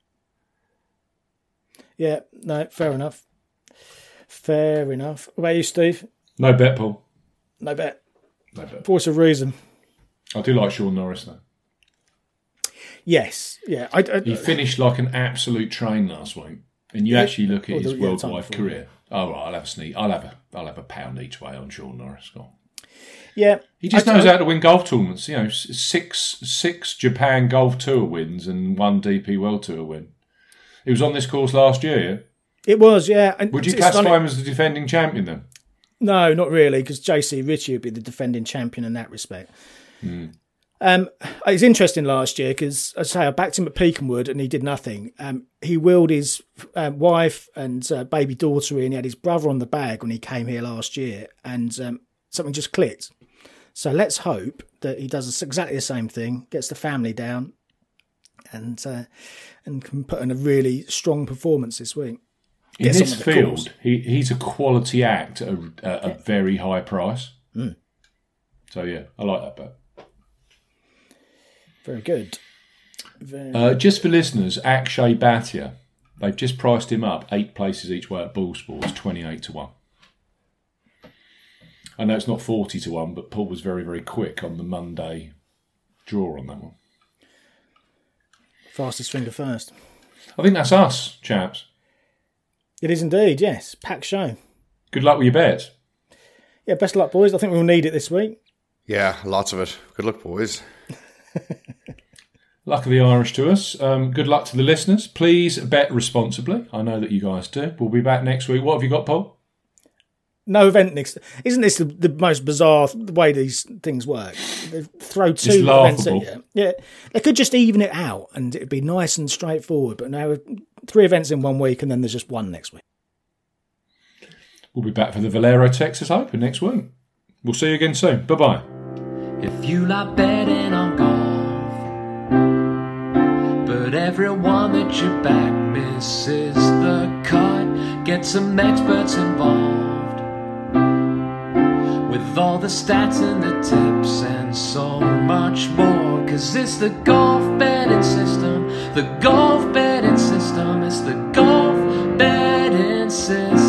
Yeah, no, fair enough. Fair enough. What about you, Steve? No bet, Paul. No bet. No bet. Voice of reason. I do like Sean Norris, though. Yes, yeah. I, I, he finished like an absolute train last week. And you yeah, actually look at his yeah, worldwide career. Oh, right, I'll have a sneak. I'll have a. I'll have a pound each way on Sean Norris. Go on. Yeah, he just I, knows I, how to win golf tournaments. You know, six six Japan Golf Tour wins and one D P World Tour win. He was on this course last year. Yeah? It was, yeah. And would you classify him as the defending champion then? No, not really, because J C Ritchie would be the defending champion in that respect. Hmm. Um, it was interesting last year because, as I say, I backed him at Pecanwood and he did nothing. Um, he wheeled his uh, wife and uh, baby daughter in. He had his brother on the bag when he came here last year, and um, something just clicked. So let's hope that he does exactly the same thing, gets the family down, and uh, and can put in a really strong performance this week. In Gets this field, he, he's a quality act at a, a yeah. very high price. Mm. So yeah, I like that bet. Very good. Very uh, just for listeners, Akshay Bhatia, they've just priced him up eight places each way at Bull Sports, twenty-eight to one. I know it's not forty to one, but Paul was very, very quick on the Monday draw on that one. Fastest finger first. I think that's us, chaps. It is indeed, yes. Packed show. Good luck with your bets. Yeah, best of luck, boys. I think we'll need it this week. Yeah, lots of it. Good luck, boys. Luck of the Irish to us. Um, good luck to the listeners. Please bet responsibly. I know that you guys do. We'll be back next week. What have you got, Paul? No event next. Isn't this the, the most bizarre way these things work? They throw two events at you. Yeah, they could just even it out and it'd be nice and straightforward. But now three events in one week and then there's just one next week. We'll be back for the Valero Texas Open next week. We'll see you again soon. Bye bye. If you like betting on golf, but everyone that you back misses the cut, get some experts involved with all the stats and the tips and so much more. Cause it's the golf betting system, the golf betting system, it's the golf betting system.